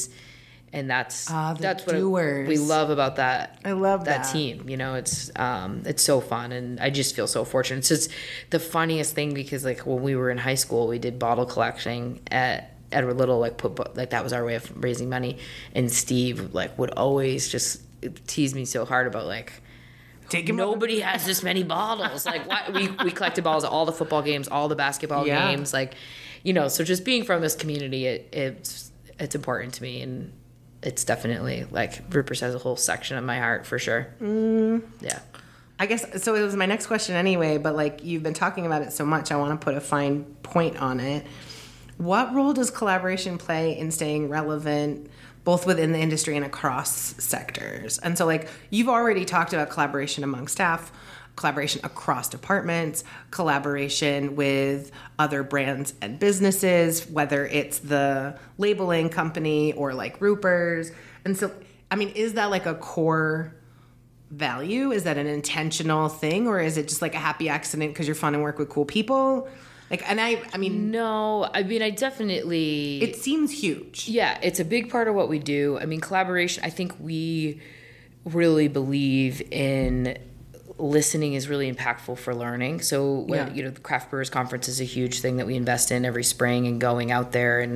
D: And that's
B: the
D: that's what
B: doers.
D: we love about that.
B: I love
D: that
B: that.
D: team. It's so fun, and I just feel so fortunate. It's just the funniest thing, because like when we were in high school, we did bottle collecting at Edward Little, like that was our way of raising money. And Steve like would always just tease me so hard about like,
B: Take him up.
D: nobody has this many bottles. Like, why? We collected bottles at all the football games, all the basketball
B: Yeah.
D: games. Like, so just being from this community, it's important to me, and it's definitely like Ruper's has a whole section of my heart for sure. Yeah.
B: I guess so. It was my next question anyway, but like you've been talking about it so much, I want to put a fine point on it. What role does collaboration play in staying relevant, both within the industry and across sectors? And so, like, you've already talked about collaboration among staff, collaboration across departments, collaboration with other brands and businesses, whether it's the labeling company or like Ruper's. And so, I mean, is that like a core value? Is that an intentional thing, or is it just like a happy accident because you're fun and work with cool people? Like, and I mean,
D: No, I mean, I definitely.
B: it seems huge.
D: Yeah, it's a big part of what we do. I mean, collaboration, I think we really believe in listening is really impactful for learning. So when,
B: Yeah.
D: the Craft Brewers Conference is a huge thing that we invest in every spring, and going out there and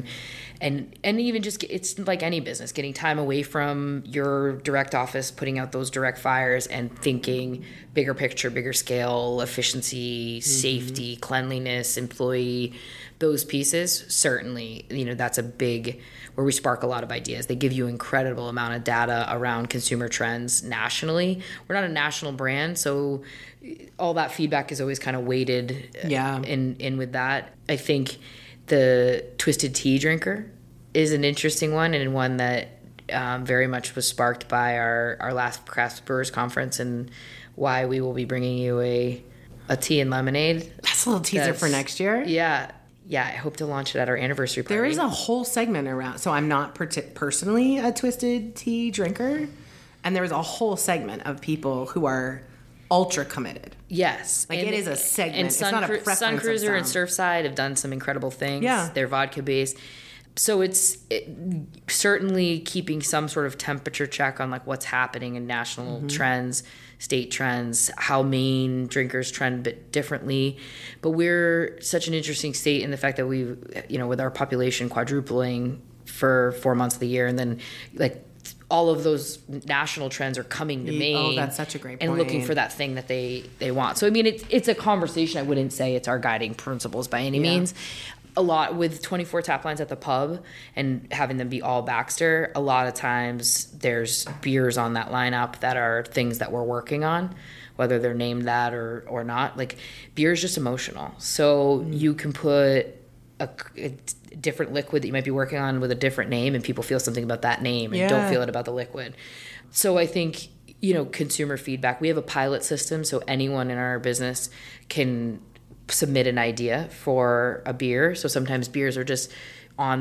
D: even just, it's like any business, getting time away from your direct office, putting out those direct fires and thinking bigger picture, bigger scale, efficiency, safety, cleanliness, employee, those pieces. Certainly, that's a big, where we spark a lot of ideas. They give you incredible amount of data around consumer trends nationally. We're not a national brand, so all that feedback is always kind of weighted in with that. I think the Twisted Tea drinker is an interesting one, and one that very much was sparked by our last Craft Brewers Conference, and why we will be bringing you a a tea and lemonade.
B: That's a little teaser for next year.
D: Yeah. Yeah, I hope to launch it at our anniversary party.
B: There is a whole segment around. So I'm not personally a twisted tea drinker. And there is a whole segment of people who are ultra committed.
D: Yes.
B: Like it is a segment.
D: And
B: it's not a preference
D: Sun Cruiser
B: of
D: and Surfside have done some incredible things.
B: Yeah.
D: They're vodka based. So it's certainly keeping some sort of temperature check on like what's happening in national trends, state trends, how Maine drinkers trend a bit differently. But we're such an interesting state in the fact that we, you know, with our population quadrupling for 4 months of the year, and then like all of those national trends are coming to Maine.
B: Oh, that's such a great point.
D: And looking for that thing that they want. So, I mean, it's a conversation. I wouldn't say it's our guiding principles by any means. A lot with 24 tap lines at the pub and having them be all Baxter, a lot of times there's beers on that lineup that are things that we're working on, whether they're named that or not. Like, beer is just emotional. So you can put a different liquid that you might be working on with a different name and people feel something about that name and don't feel it about the liquid. So I think, you know, consumer feedback, we have a pilot system so anyone in our business can submit an idea for a beer. So sometimes beers are just on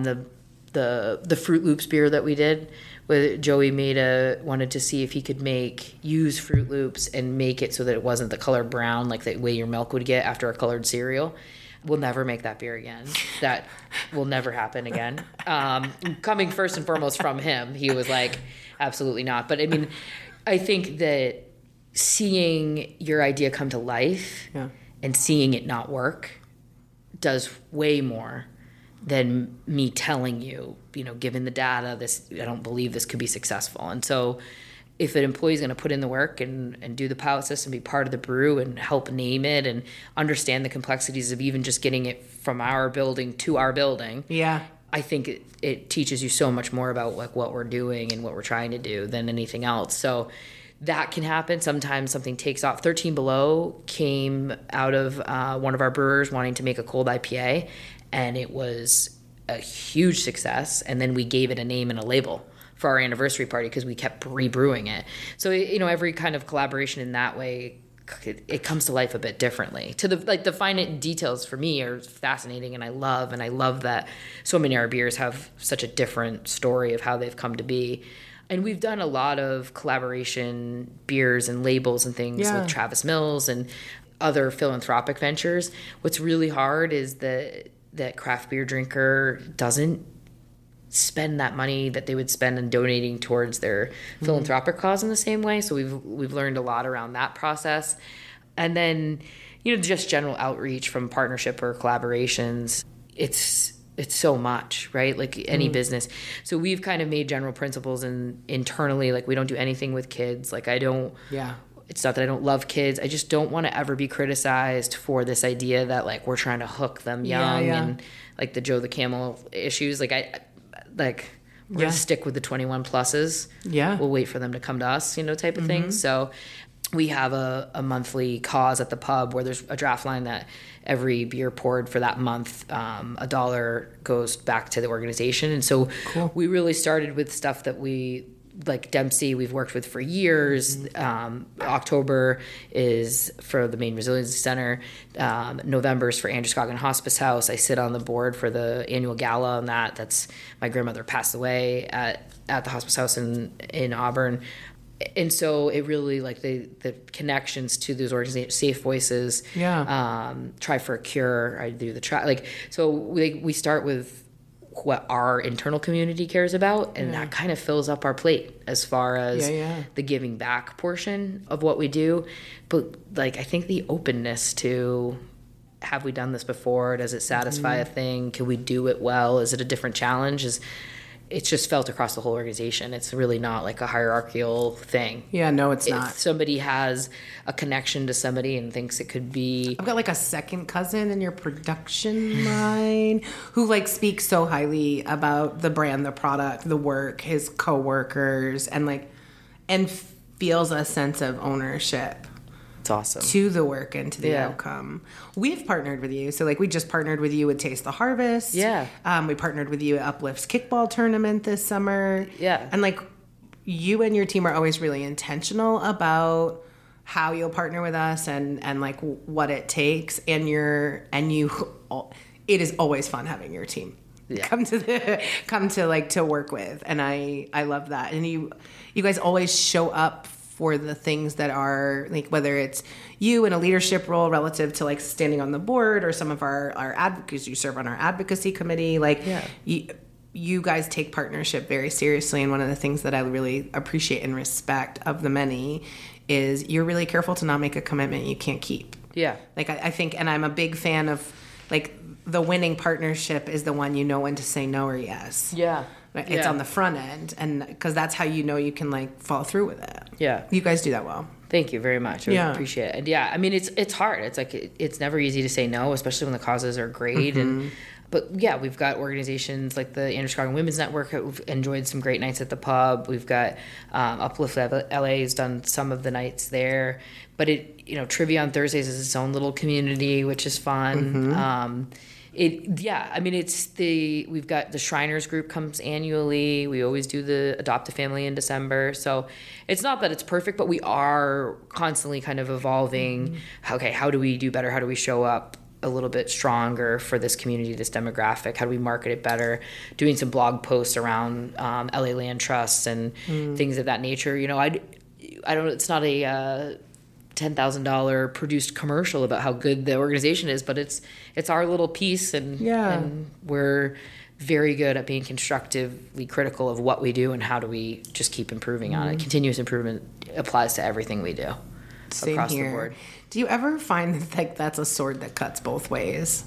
D: the Fruit Loops beer that we did. With Joey wanted to see if he could use Fruit Loops and make it so that it wasn't the color brown like the way your milk would get after a colored cereal. We'll never make that beer again. That will never happen again. Coming first and foremost from him, he was like, absolutely not. But I mean, I think that seeing your idea come to life and seeing it not work does way more than me telling you, you know, given the data, I don't believe this could be successful. And so if an employee is going to put in the work and do the pilot system, be part of the brew and help name it and understand the complexities of even just getting it from our building to our building. Yeah. I think it teaches you so much more about like what we're doing and what we're trying to do than anything else. So that can happen. Sometimes something takes off. 13 Below came out of one of our brewers wanting to make a cold IPA, and it was a huge success. And then we gave it a name and a label for our anniversary party because we kept rebrewing it. So, you know, every kind of collaboration in that way, it comes to life a bit differently. To the fine details for me are fascinating, and I love that so many of our beers have such a different story of how they've come to be. And we've done a lot of collaboration beers and labels and things with Travis Mills and other philanthropic ventures. What's really hard is that craft beer drinker doesn't spend that money that they would spend on donating towards their philanthropic cause in the same way. So we've learned a lot around that process. And then, you know, just general outreach from partnership or collaborations. It's so much, right? Like any business. So we've kind of made general principles internally, like we don't do anything with kids. Like it's not that I don't love kids. I just don't want to ever be criticized for this idea that like we're trying to hook them young and like the Joe the Camel issues. Like we're gonna stick with the 21 pluses. Yeah. We'll wait for them to come to us, you know, type of thing. So we have a monthly cause at the pub where there's a draft line that every beer poured for that month, $1 goes back to the organization. And so we really started with stuff that we, like Dempsey, we've worked with for years. October is for the Maine Resiliency Center. November's for Androscoggin Hospice House. I sit on the board for the annual gala on that. That's my grandmother passed away at the hospice house in Auburn. And so it really, like, the connections to those organizations, Safe Voices, Try for a Cure, I do so we start with what our internal community cares about, and that kind of fills up our plate as far as the giving back portion of what we do. But, like, I think the openness to, have we done this before? Does it satisfy a thing? Can we do it well? Is it a different challenge? It's just felt across the whole organization. It's really not like a hierarchical thing. Yeah, no, it's not. If somebody has a connection to somebody and thinks it could be...
B: I've got like a second cousin in your production line who like speaks so highly about the brand, the product, the work, his coworkers, and feels a sense of ownership.
D: It's awesome.
B: To the work and to the outcome. We've partnered with you. So, like, we just partnered with you with Taste the Harvest. Yeah. We partnered with you at Uplift's Kickball Tournament this summer. Yeah. And, like, you and your team are always really intentional about how you'll partner with us and like what it takes, and it is always fun having your team come to work with, and I love that. And you guys always show up for the things that are like, whether it's you in a leadership role relative to like standing on the board, or some of our advocates, you serve on our advocacy committee, like you guys take partnership very seriously. And one of the things that I really appreciate and respect of the many is you're really careful to not make a commitment you can't keep.
D: Yeah.
B: Like I think, and I'm a big fan of like the winning partnership is the one you know when to say no or yes.
D: Yeah.
B: It's on the front end, and because that's how you know you can like follow through with it.
D: Yeah.
B: You guys do that well.
D: Thank you very much. I appreciate it. And yeah, I mean, it's hard. It's like, it's never easy to say no, especially when the causes are great. But yeah, we've got organizations like the Andrew Chicago Women's Network. We've enjoyed some great nights at the pub. We've got Uplift LA has done some of the nights there. But Trivia on Thursdays is its own little community, which is fun. We've got the Shriners group comes annually. We always do the Adopt a Family in December. So it's not that it's perfect, but we are constantly kind of evolving. Okay, how do we do better? How do we show up a little bit stronger for this community, this demographic? How do we market it better? Doing some blog posts around LA land trusts and things of that nature. I don't. It's not a $10,000 produced commercial about how good the organization is, but it's our little piece, and we're very good at being constructively critical of what we do and how do we just keep improving on it. Continuous improvement applies to everything we do.
B: Same
D: across
B: here.
D: the board.
B: Do you ever find like that's a sword that cuts both ways?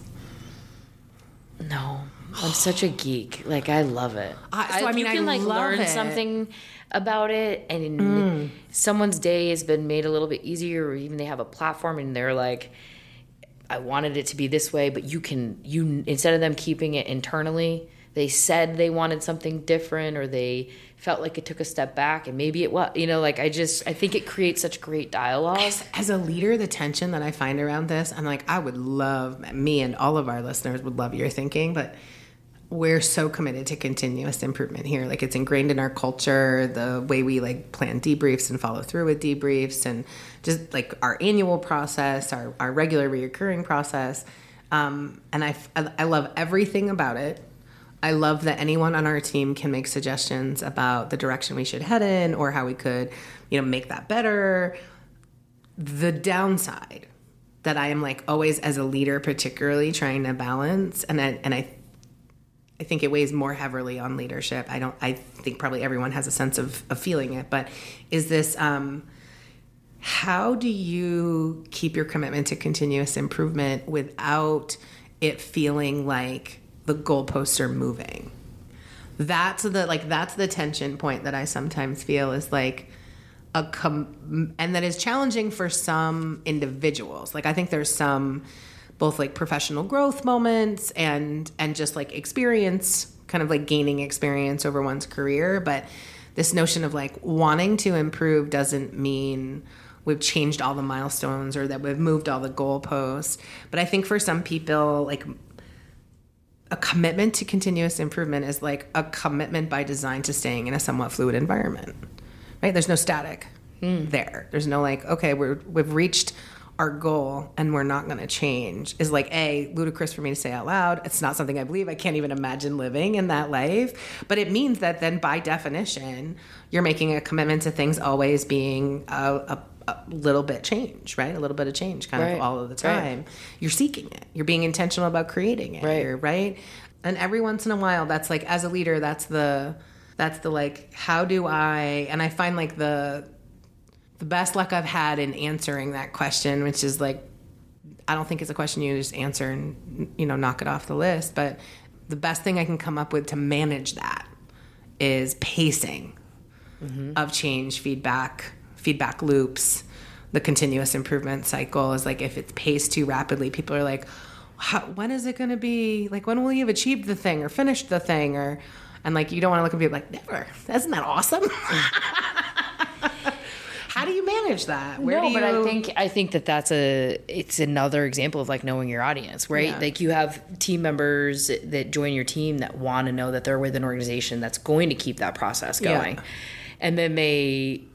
D: No, I'm such a geek. Like, I love it. You can learn something about it, and someone's day has been made a little bit easier, or even they have a platform and they're like, I wanted it to be this way, but you instead of them keeping it internally, they said they wanted something different, or they felt like it took a step back, and maybe it was, I think it creates such great dialogue.
B: As a leader, the tension that I find around this, I'm like, I would love, me and all of our listeners would love your thinking, but we're so committed to continuous improvement here. Like, it's ingrained in our culture, the way we like plan debriefs and follow through with debriefs, and just like our annual process, our regular reoccurring process. And I love everything about it. I love that anyone on our team can make suggestions about the direction we should head in, or how we could, make that better. The downside that I am like always as a leader, particularly trying to balance, and I think it weighs more heavily on leadership. I think probably everyone has a sense of feeling it, but is this, how do you keep your commitment to continuous improvement without it feeling like the goalposts are moving? That's the tension point that I sometimes feel is like and that is challenging for some individuals. Like, I think there's some both like professional growth moments and just like experience, kind of like gaining experience over one's career. But this notion of like wanting to improve doesn't mean we've changed all the milestones or that we've moved all the goalposts. But I think for some people, like, a commitment to continuous improvement is like a commitment by design to staying in a somewhat fluid environment, right? There's no static there. There's no like, okay, we've reached our goal and we're not going to change, is like ludicrous for me to say out loud. It's not something I believe. I can't even imagine living in that life. But it means that then by definition, you're making a commitment to things always being a little bit change, right? A little bit of change kind of all of the time. Right. You're seeking it. You're being intentional about creating it. Right. And every once in a while, that's like, as a leader, that's the like, how do and I find like the best luck I've had in answering that question, which is like, I don't think it's a question you just answer and, knock it off the list. But the best thing I can come up with to manage that is pacing of change, feedback loops. The continuous improvement cycle is like, if it's paced too rapidly, people are like, when is it going to be? Like, when will you have achieved the thing or finished the thing? And like, you don't want to look at people like, never. Isn't that awesome? How do you manage that?
D: But I think it's another example of like knowing your audience, right? Yeah. Like, you have team members that join your team that want to know that they're with an organization that's going to keep that process going. Yeah. And then they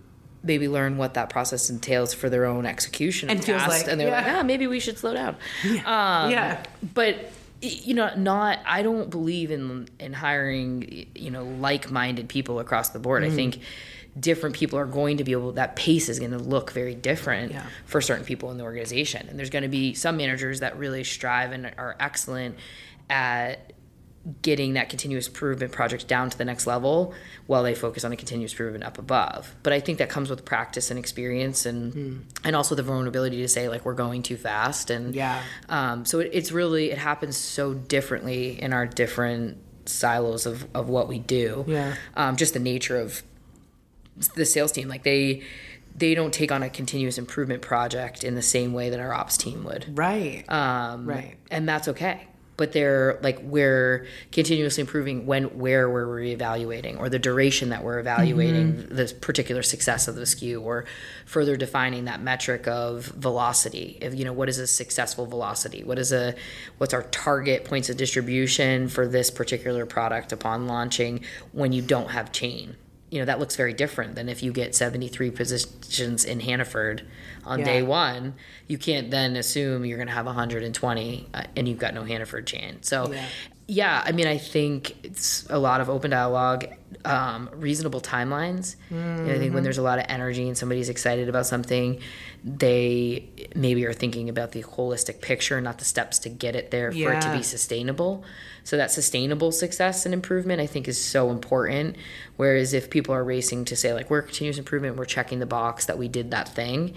D: maybe learn what that process entails for their own execution of
B: And feels
D: tasks,
B: like-
D: and they're
B: yeah.
D: like, maybe we should slow down.
B: Yeah.
D: But I don't believe in hiring like-minded people across the board. I think different people are going to be able, that pace is going to look very different for certain people in the organization, and there's going to be some managers that really strive and are excellent at getting that continuous improvement project down to the next level while they focus on a continuous improvement up above. But I think that comes with practice and experience, and also the vulnerability to say, like, we're going too fast. And so it happens so differently in our different silos of what we do. Just the nature of the sales team, like they don't take on a continuous improvement project in the same way that our ops team would.
B: Right.
D: And that's okay. But they're like, we're continuously improving where we're reevaluating, or the duration that we're evaluating the particular success of the SKU, or further defining that metric of velocity. What is a successful velocity? What's our target points of distribution for this particular product upon launching when you don't have chain? That looks very different than if you get 73 positions in Hannaford on day one. You can't then assume you're going to have 120 and you've got no Hannaford chain. So, I think it's a lot of open dialogue, reasonable timelines. And I think when there's a lot of energy and somebody's excited about something, they maybe are thinking about the holistic picture, not the steps to get it there for it to be sustainable. So that sustainable success and improvement, I think, is so important. Whereas if people are racing to say, like, we're continuous improvement, we're checking the box that we did that thing,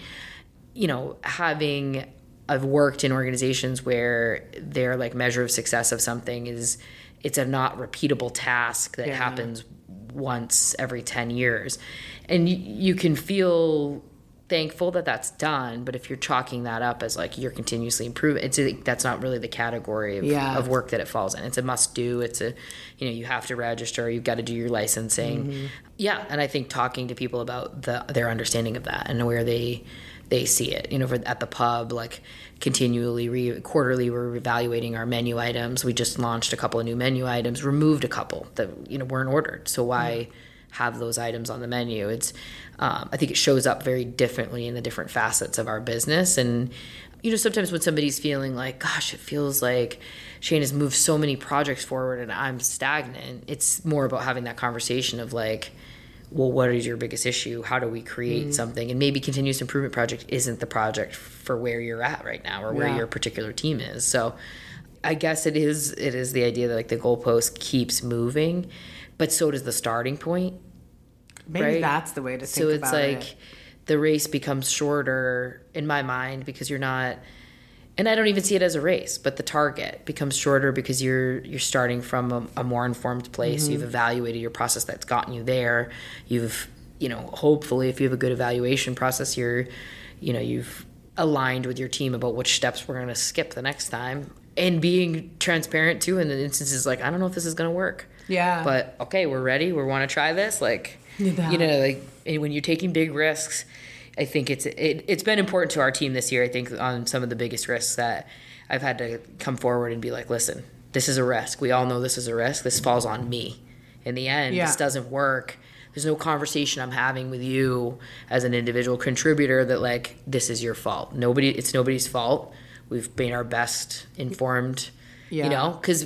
D: I've worked in organizations where their like measure of success of something is, it's a not repeatable task that happens once every 10 years. And you can feel thankful that that's done, but if you're chalking that up as like you're continuously improving, that's not really the category of work that it falls in. It's a must do. It's you have to register, you've got to do your licensing. And I think talking to people about their understanding of that and where they see it, at the pub, like quarterly we're evaluating our menu items. We just launched a couple of new menu items, removed a couple that weren't ordered, so why have those items on the menu? It's I think it shows up very differently in the different facets of our business. And sometimes when somebody's feeling like, gosh, it feels like Shane has moved so many projects forward and I'm stagnant, it's more about having that conversation of like, well, what is your biggest issue? How do we create something? And maybe continuous improvement project isn't the project for where you're at right now, or where your particular team is. So I guess it is the idea that like the goalpost keeps moving, but so does the starting point.
B: Maybe that's the way to think about it.
D: So it's like the race becomes shorter in my mind because you're not, and I don't even see it as a race, but the target becomes shorter because you're starting from a more informed place. You've evaluated your process that's gotten you there. You've, hopefully if you have a good evaluation process, you've aligned with your team about which steps we're going to skip the next time, and being transparent too in the instances like, I don't know if this is going to work.
B: Yeah.
D: But okay, we're ready. We want to try this. Like, like when you're taking big risks, I think it's been important to our team this year. I think on some of the biggest risks that I've had to come forward and be like, listen, this is a risk. We all know this is a risk. This falls on me. In the end, this doesn't work. There's no conversation I'm having with you as an individual contributor that like, this is your fault. It's nobody's fault. We've been our best informed, because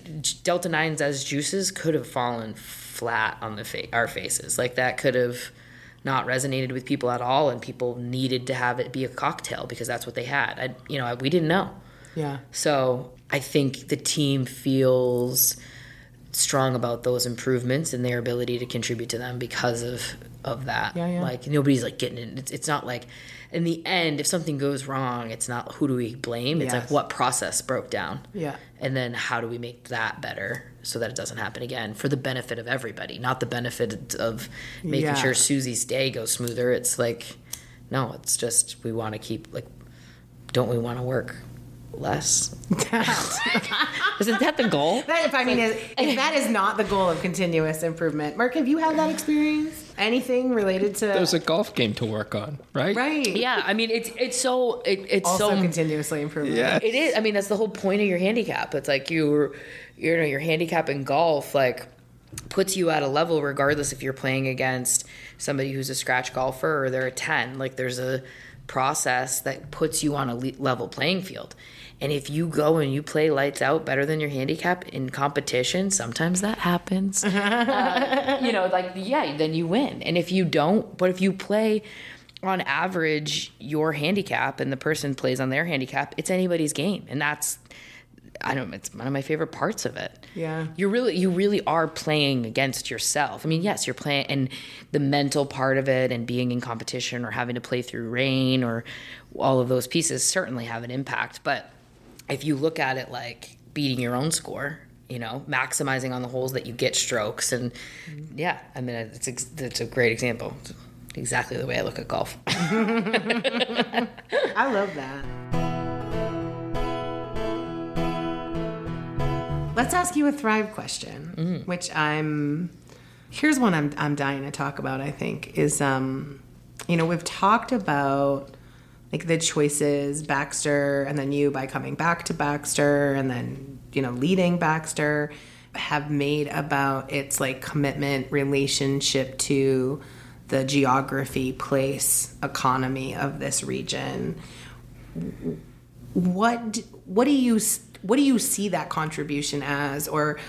D: Delta 9s as juices could have fallen flat on our faces. Like that could have not resonated with people at all, and people needed to have it be a cocktail because that's what they had. We didn't know.
B: Yeah.
D: So I think the team feels strong about those improvements and their ability to contribute to them because of that.
B: Yeah.
D: Like nobody's like getting it. It's not like in the end, if something goes wrong, it's not who do we blame. It's like what process broke down.
B: Yeah.
D: And then how do we make that better so that it doesn't happen again for the benefit of everybody, not the benefit of making sure Susie's day goes smoother. It's like, no, it's just we want to keep like, don't we want to work less? Isn't that the goal?
B: If that is not the goal of continuous improvement. Mark, have you had that experience? Anything related to?
C: There's a golf game to work on, right?
B: Right.
D: Yeah, I mean, it's also
B: continuously improving.
C: Yeah.
D: It is. I mean, that's the whole point of your handicap. It's like your handicap in golf. Like, puts you at a level regardless if you're playing against somebody who's a scratch golfer or they're a 10. Like there's a process that puts you on a level playing field. And if you go and you play lights out better than your handicap in competition, sometimes that happens. Then you win. And if you don't, but if you play on average your handicap and the person plays on their handicap, it's anybody's game. And that's, it's one of my favorite parts of it.
B: Yeah.
D: You really are playing against yourself. I mean, yes, you're playing, and the mental part of it and being in competition or having to play through rain or all of those pieces certainly have an impact. But if you look at it like beating your own score, maximizing on the holes that you get strokes, and it's a great example. It's exactly the way I look at golf.
B: I love that. Let's ask you a Thrive question, which here's one I'm dying to talk about, I think, is, we've talked about like the choices Baxter and then you by coming back to Baxter and then, leading Baxter have made about its like commitment relationship to the geography, place, economy of this region. What do you see that contribution as, or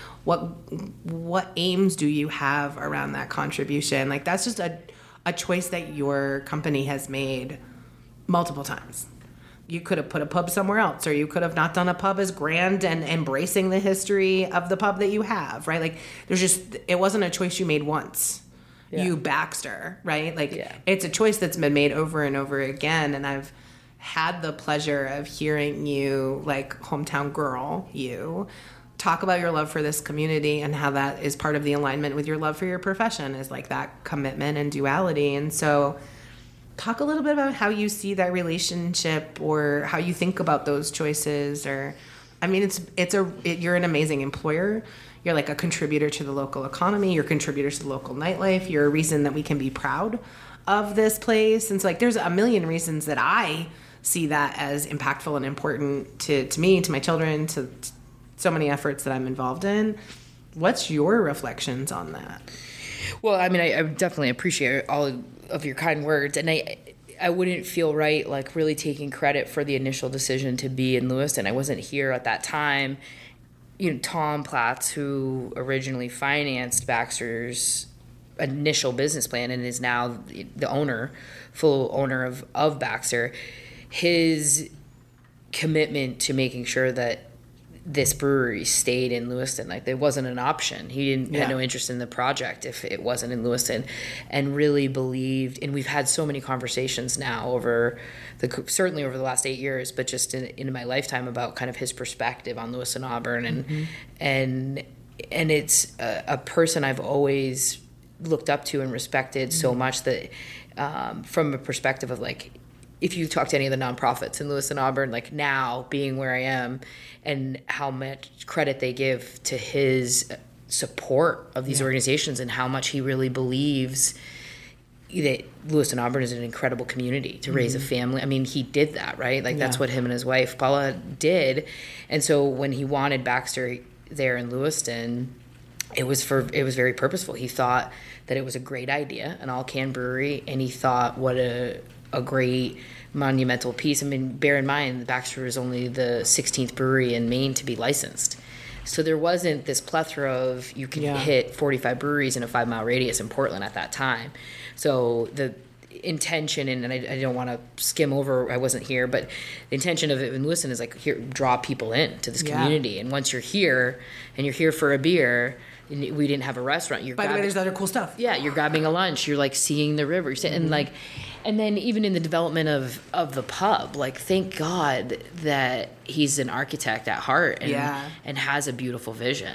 B: what aims do you have around that contribution? Like that's just a choice that your company has made multiple times. You could have put a pub somewhere else, or you could have not done a pub as grand and embracing the history of the pub that you have, right? Like it wasn't a choice you made once. Yeah. You Baxter, right? Like It's a choice that's been made over and over again. And I've had the pleasure of hearing you, like hometown girl, you talk about your love for this community and how that is part of the alignment with your love for your profession, is like that commitment and duality. And so talk a little bit about how you see that relationship, or how you think about those choices. Or, I mean, you're an amazing employer. You're like a contributor to the local economy. You're a contributor to the local nightlife. You're a reason that we can be proud of this place. And so like, there's a million reasons that I see that as impactful and important to me, to my children, to so many efforts that I'm involved in. What's your reflections on that?
D: Well, I mean, I definitely appreciate all of your kind words, and I wouldn't feel right like really taking credit for the initial decision to be in Lewiston. I wasn't here at that time. Tom Platts, who originally financed Baxter's initial business plan and is now the full owner of Baxter, his commitment to making sure that this brewery stayed in Lewiston, like there wasn't an option. He had no interest in the project if it wasn't in Lewiston, and really believed. And we've had so many conversations now certainly over the last 8 years, but just in my lifetime, about kind of his perspective on Lewiston Auburn, and it's a person I've always looked up to and respected so much that from a perspective of like, if you talk to any of the nonprofits in Lewiston Auburn, like now being where I am and how much credit they give to his support of these organizations and how much he really believes that Lewiston Auburn is an incredible community to raise a family. I mean, he did that, right? Like that's what him and his wife, Paula, did. And so when he wanted Baxter there in Lewiston, it was very purposeful. He thought that it was a great idea, an all-can brewery, and he thought what a great monumental piece. I mean, bear in mind, Baxter is only the 16th brewery in Maine to be licensed. So there wasn't this plethora of, you can hit 45 breweries in a 5-mile radius in Portland at that time. So the intention, and I don't want to skim over, I wasn't here, but the intention of it in Lewiston is like, here, draw people in to this community. And once you're here and you're here for a beer, we didn't have a restaurant.
B: By the way, there's other cool stuff.
D: Yeah, you're grabbing a lunch. You're like seeing the river. And then even in the development of the pub, like thank God that he's an architect at heart and has a beautiful vision.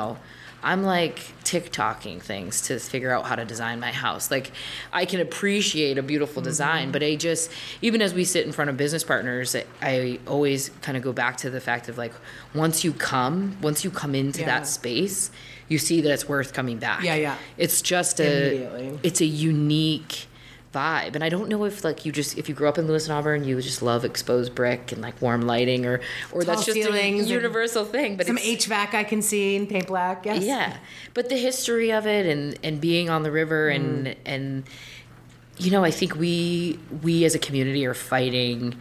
D: I'm like TikToking things to figure out how to design my house. Like I can appreciate a beautiful design, but even as we sit in front of business partners, I always kind of go back to the fact of like, once you come into that space, you see that it's worth coming back.
B: Yeah.
D: It's just
B: it's
D: a unique vibe. And I don't know if like if you grew up in Lewis and Auburn, you just love exposed brick and like warm lighting, or that's just a universal thing. But
B: some HVAC I can see in paint black. Yes.
D: Yeah, but the history of it and being on the river and you know, I think we as a community are fighting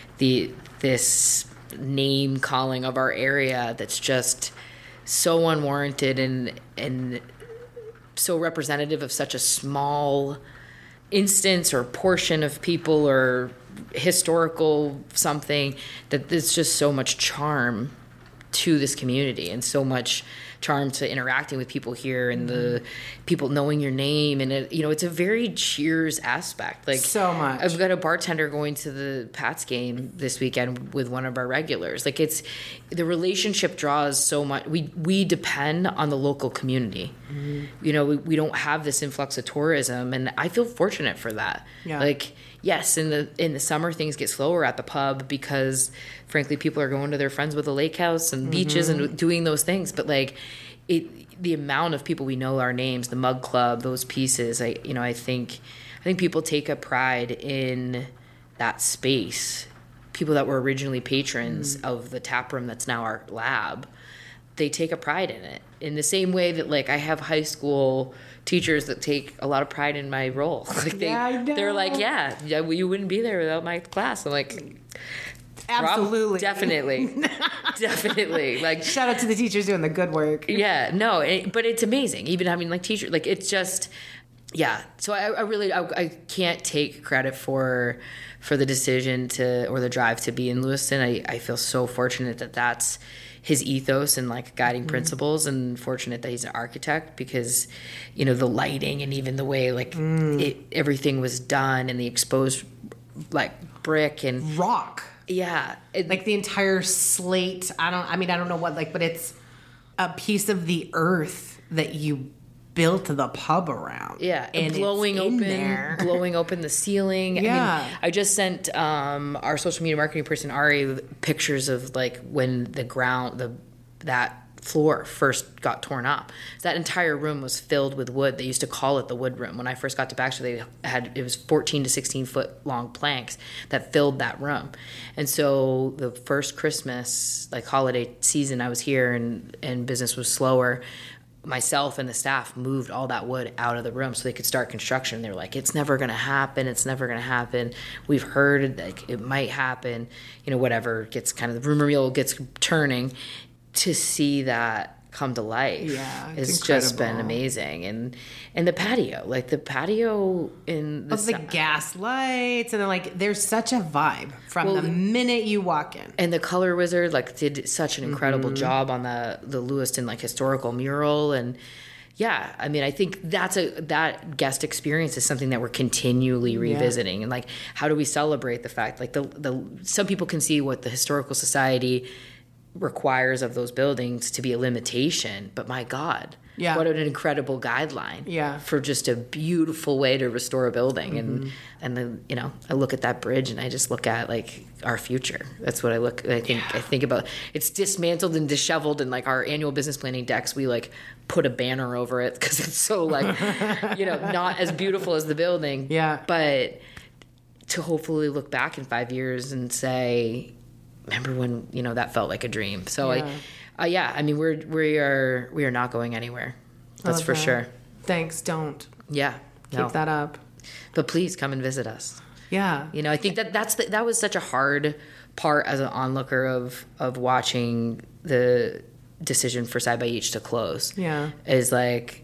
D: this name calling of our area that's just so unwarranted and so representative of such a small instance or portion of people or historical something, that there's just so much charm to this community and so much charm to interacting with people here and the people knowing your name. And it, you know, it's a very Cheers aspect. Like
B: so much.
D: I've got a bartender going to the Pats game this weekend with one of our regulars. Like it's the relationship draws so much. We depend on the local community. You know, we don't have this influx of tourism, and I feel fortunate for that.
B: Yeah.
D: Like yes, in the summer things get slower at the pub because frankly people are going to their friends with the lake house and beaches and doing those things. But like the amount of people we know our names, the Mug Club, those pieces, I think people take a pride in that space. People that were originally patrons of the tap room that's now our lab, they take a pride in it. In the same way that like I have high school teachers that take a lot of pride in my role. Like they're like, yeah, you wouldn't be there without my class. I'm like,
B: absolutely,
D: definitely. Like
B: shout out to the teachers doing the good work.
D: Yeah, no, but it's amazing. Even having like teachers, like it's just, yeah. So I can't take credit for the decision or the drive to be in Lewiston. I feel so fortunate that that's his ethos and like guiding principles, and fortunate that he's an architect because, you know, the lighting and even the way like everything was done and the exposed like brick and
B: rock.
D: Yeah.
B: Like the entire slate. I don't know what, like, but it's a piece of the earth that you built the pub around.
D: Yeah.
B: And
D: blowing open the ceiling.
B: Yeah.
D: I mean, I just sent our social media marketing person, Ari, pictures of like when that floor first got torn up. That entire room was filled with wood. They used to call it the wood room. When I first got to Baxter, it was 14 to 16 foot long planks that filled that room. And so the first Christmas, like holiday season, I was here and business was slower. Myself and the staff moved all that wood out of the room so they could start construction. They were like, it's never going to happen. It's never going to happen. We've heard like it might happen, you know, whatever gets kind of the rumor mill gets turning. To see that come to life, it's just been amazing. And the patio, like the patio in the
B: gas lights, and then like there's such a vibe from the minute you walk in.
D: And the Color Wizard like did such an incredible job on the Lewiston like historical mural. And yeah, I mean, I think that guest experience is something that we're continually revisiting. And like, how do we celebrate the fact like some people can see what the Historical Society requires of those buildings to be a limitation, but my God, what an incredible guideline for just a beautiful way to restore a building. And then, you know, I look at that bridge and I just look at like our future. That's what I think about. It's dismantled and disheveled, and like our annual business planning decks, we like put a banner over it because it's so like, you know, not as beautiful as the building. Yeah. But to hopefully look back in 5 years and say, remember when, you know, that felt like a dream. So I mean, we are not going anywhere. That's for sure.
B: Thanks. Don't.
D: Yeah.
B: Keep that up.
D: But please come and visit us.
B: Yeah.
D: You know, I think that was such a hard part as an onlooker of watching the decision for Side by Each to close. Yeah. Is like,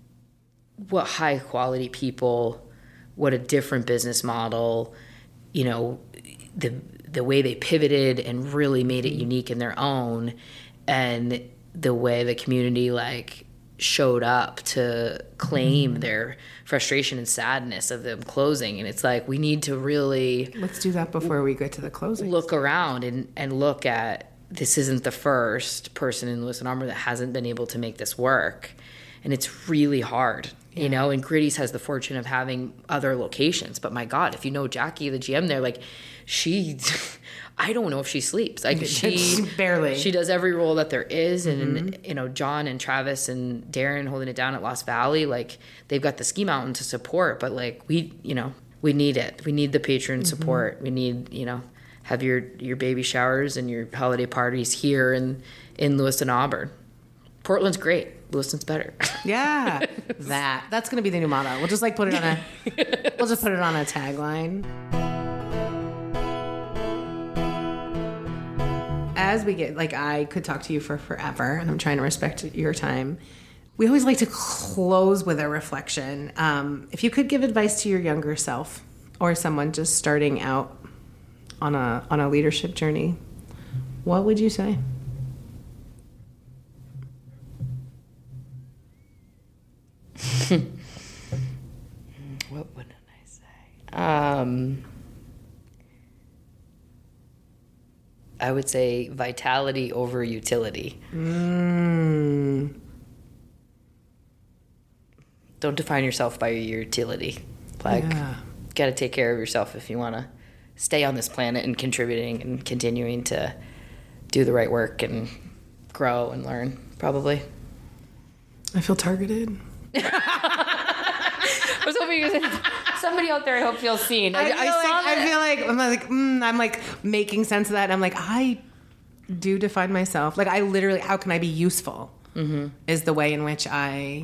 D: what high quality people, what a different business model, you know, the way they pivoted and really made it unique in their own, and the way the community like showed up to claim their frustration and sadness of them closing. And it's like, we need to really
B: let's do that before we get to the closing.
D: Look around and look at, this isn't the first person in Lewis and Auburn that hasn't been able to make this work, and it's really hard. You know, and Gritty's has the fortune of having other locations. But my God, if you know Jackie, the GM there, like I don't know if she sleeps. Like she
B: barely.
D: She does every role that there is. And, you know, John and Travis and Darren holding it down at Lost Valley, like they've got the ski mountain to support. But like we we need it. We need the patron support. We need, have your baby showers and your holiday parties here in Lewiston, Auburn. Portland's great. Lewiston's better.
B: Yeah, that's gonna be the new motto. We'll just put it on a tagline. As we get I could talk to you for forever, and I'm trying to respect your time. We always like to close with a reflection. If you could give advice to your younger self or someone just starting out on a leadership journey, what would you say?
D: What would I say? I would say vitality over utility. Don't define yourself by your utility. Got to take care of yourself if you want to stay on this planet and contributing and continuing to do the right work and grow and learn, probably.
B: I feel targeted.
D: I was hoping you said somebody out there I hope feels seen.
B: I'm making sense of that. And I'm I do define myself. I literally, how can I be useful? Is the way in which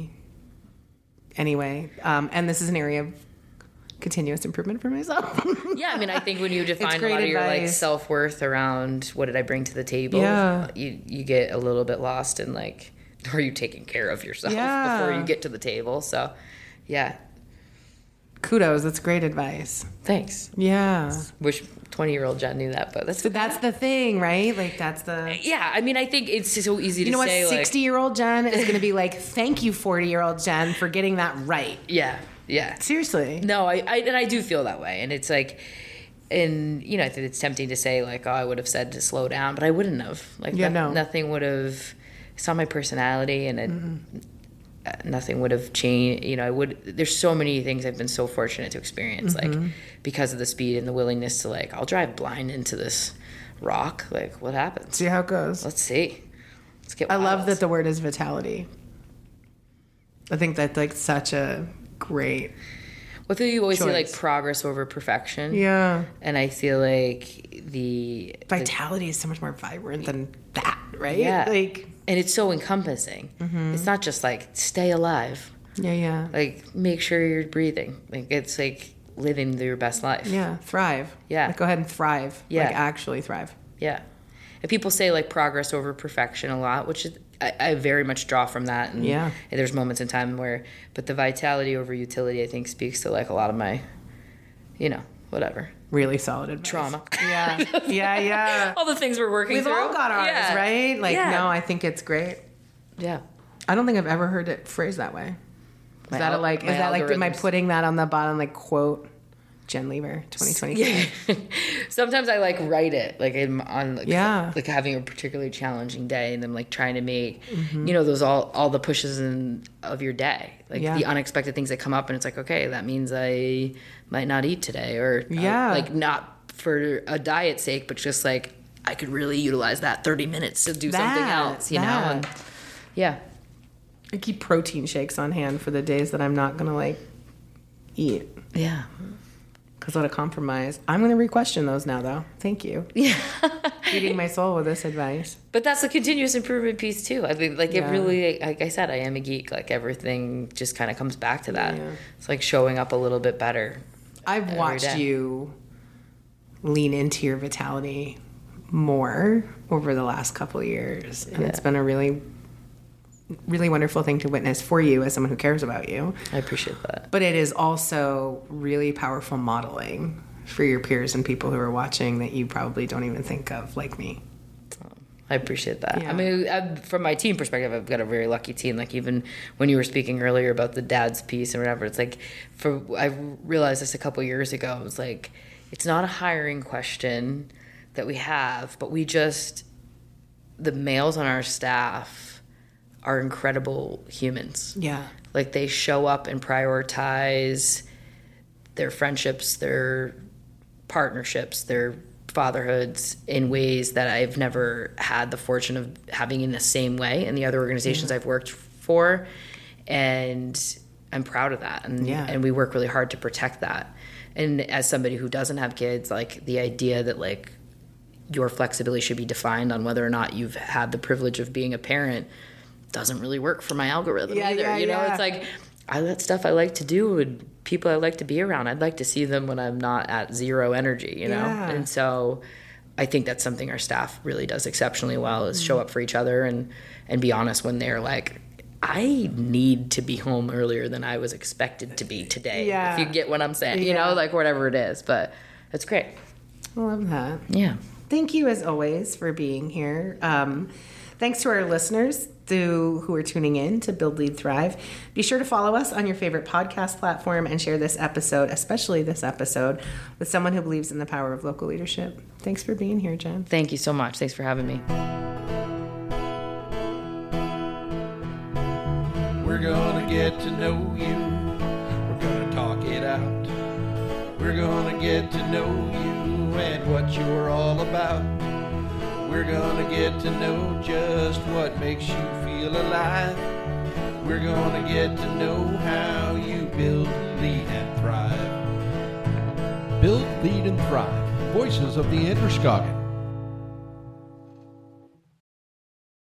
B: and this is an area of continuous improvement for myself.
D: Yeah, I think when you define a lot of your self-worth around what did I bring to the table, you get a little bit lost in are you taking care of yourself before you get to the table? So, yeah.
B: Kudos. That's great advice.
D: Thanks.
B: Yeah.
D: Wish 20-year-old Jen knew that, but that's
B: the thing, right? that's the...
D: Yeah, I think it's so easy to say.
B: 60-year-old Jen is going to be thank you, 40-year-old Jen, for getting that right.
D: Yeah, yeah.
B: Seriously.
D: No, I do feel that way. And it's and, I think it's tempting to say, I would have said to slow down, but I wouldn't have. Nothing would have... It's not my personality, and nothing would have changed. There's so many things I've been so fortunate to experience, because of the speed and the willingness to I'll drive blind into this rock. What happens?
B: See how it goes.
D: Let's see. Let's get
B: I
D: wild.
B: love that the word is vitality. I think that's such a great
D: Well, I feel you always
B: choice.
D: say progress over perfection.
B: Yeah.
D: And I feel the
B: vitality is so much more vibrant than that, right?
D: Yeah. And it's so encompassing. It's not just stay alive.
B: Yeah.
D: Make sure you're breathing. It's living your best life.
B: Yeah. Thrive.
D: Yeah.
B: Go ahead and thrive.
D: Yeah.
B: Actually thrive.
D: Yeah. And people say progress over perfection a lot, which is, I very much draw from that. And there's moments in time but the vitality over utility, I think, speaks to a lot of my, whatever.
B: Really solid advice.
D: Trauma.
B: Yeah.
D: All the things we're working
B: We've
D: through.
B: all got ours, right? No, I think it's great.
D: Yeah.
B: I don't think I've ever heard it phrased that way. Is that am I putting that on the bottom, quote, Jen Lever, 2023?
D: Yeah. Sometimes I write it, I'm on having a particularly challenging day, and then trying to make, those all the pushes of your day, the unexpected things that come up, and it's okay, that means I might not eat today, or not for a diet's sake, but just I could really utilize that 30 minutes to do something else, know, and yeah.
B: I keep protein shakes on hand for the days that I'm not gonna eat.
D: Yeah.
B: Because what a compromise. I'm going to re-question those now, though. Thank you.
D: Yeah.
B: Feeding my soul with this advice.
D: But that's the continuous improvement piece, too. I think, it really, like I said, I am a geek. Everything just kind of comes back to that. Yeah. It's showing up a little bit better.
B: I've watched you lean into your vitality more over the last couple of years. And it's been a really, really wonderful thing to witness for you as someone who cares about you.
D: I appreciate that.
B: But it is also really powerful modeling for your peers and people who are watching that you probably don't even think of, like me.
D: I appreciate that.
B: Yeah.
D: From my team perspective, I've got a very lucky team. Even when you were speaking earlier about the dad's piece and whatever, it's I realized this a couple years ago. It's it's not a hiring question that we have, but the males on our staff are incredible humans.
B: Yeah.
D: They show up and prioritize their friendships, their partnerships, their fatherhoods in ways that I've never had the fortune of having in the same way in the other organizations I've worked for. And I'm proud of that. And we work really hard to protect that. And as somebody who doesn't have kids, like the idea that like your flexibility should be defined on whether or not you've had the privilege of being a parent doesn't really work for my algorithm either. You know, it's like that stuff I like to do and people I like to be around. I'd like to see them when I'm not at zero energy, you know? And so I think that's something our staff really does exceptionally well is show up for each other and be honest when they're like, I need to be home earlier than I was expected to be today. If you get what I'm saying, you know, like whatever it is, but it's great.
B: I love that.
D: Yeah.
B: Thank you as always for being here. Thanks to our listeners who are tuning in to Build, Lead, Thrive. Be sure to follow us on your favorite podcast platform and share this episode, especially this episode, with someone who believes in the power of local leadership. Thanks for being here, Jen.
D: Thank you so much. Thanks for having me.
A: We're gonna get to know you. We're gonna talk it out. We're gonna get to know you and what you're all about. We're gonna get to know just what makes you feel alive. We're gonna get to know how you build, lead, and thrive.
E: Build, Lead, and Thrive. Voices of the Androscoggin.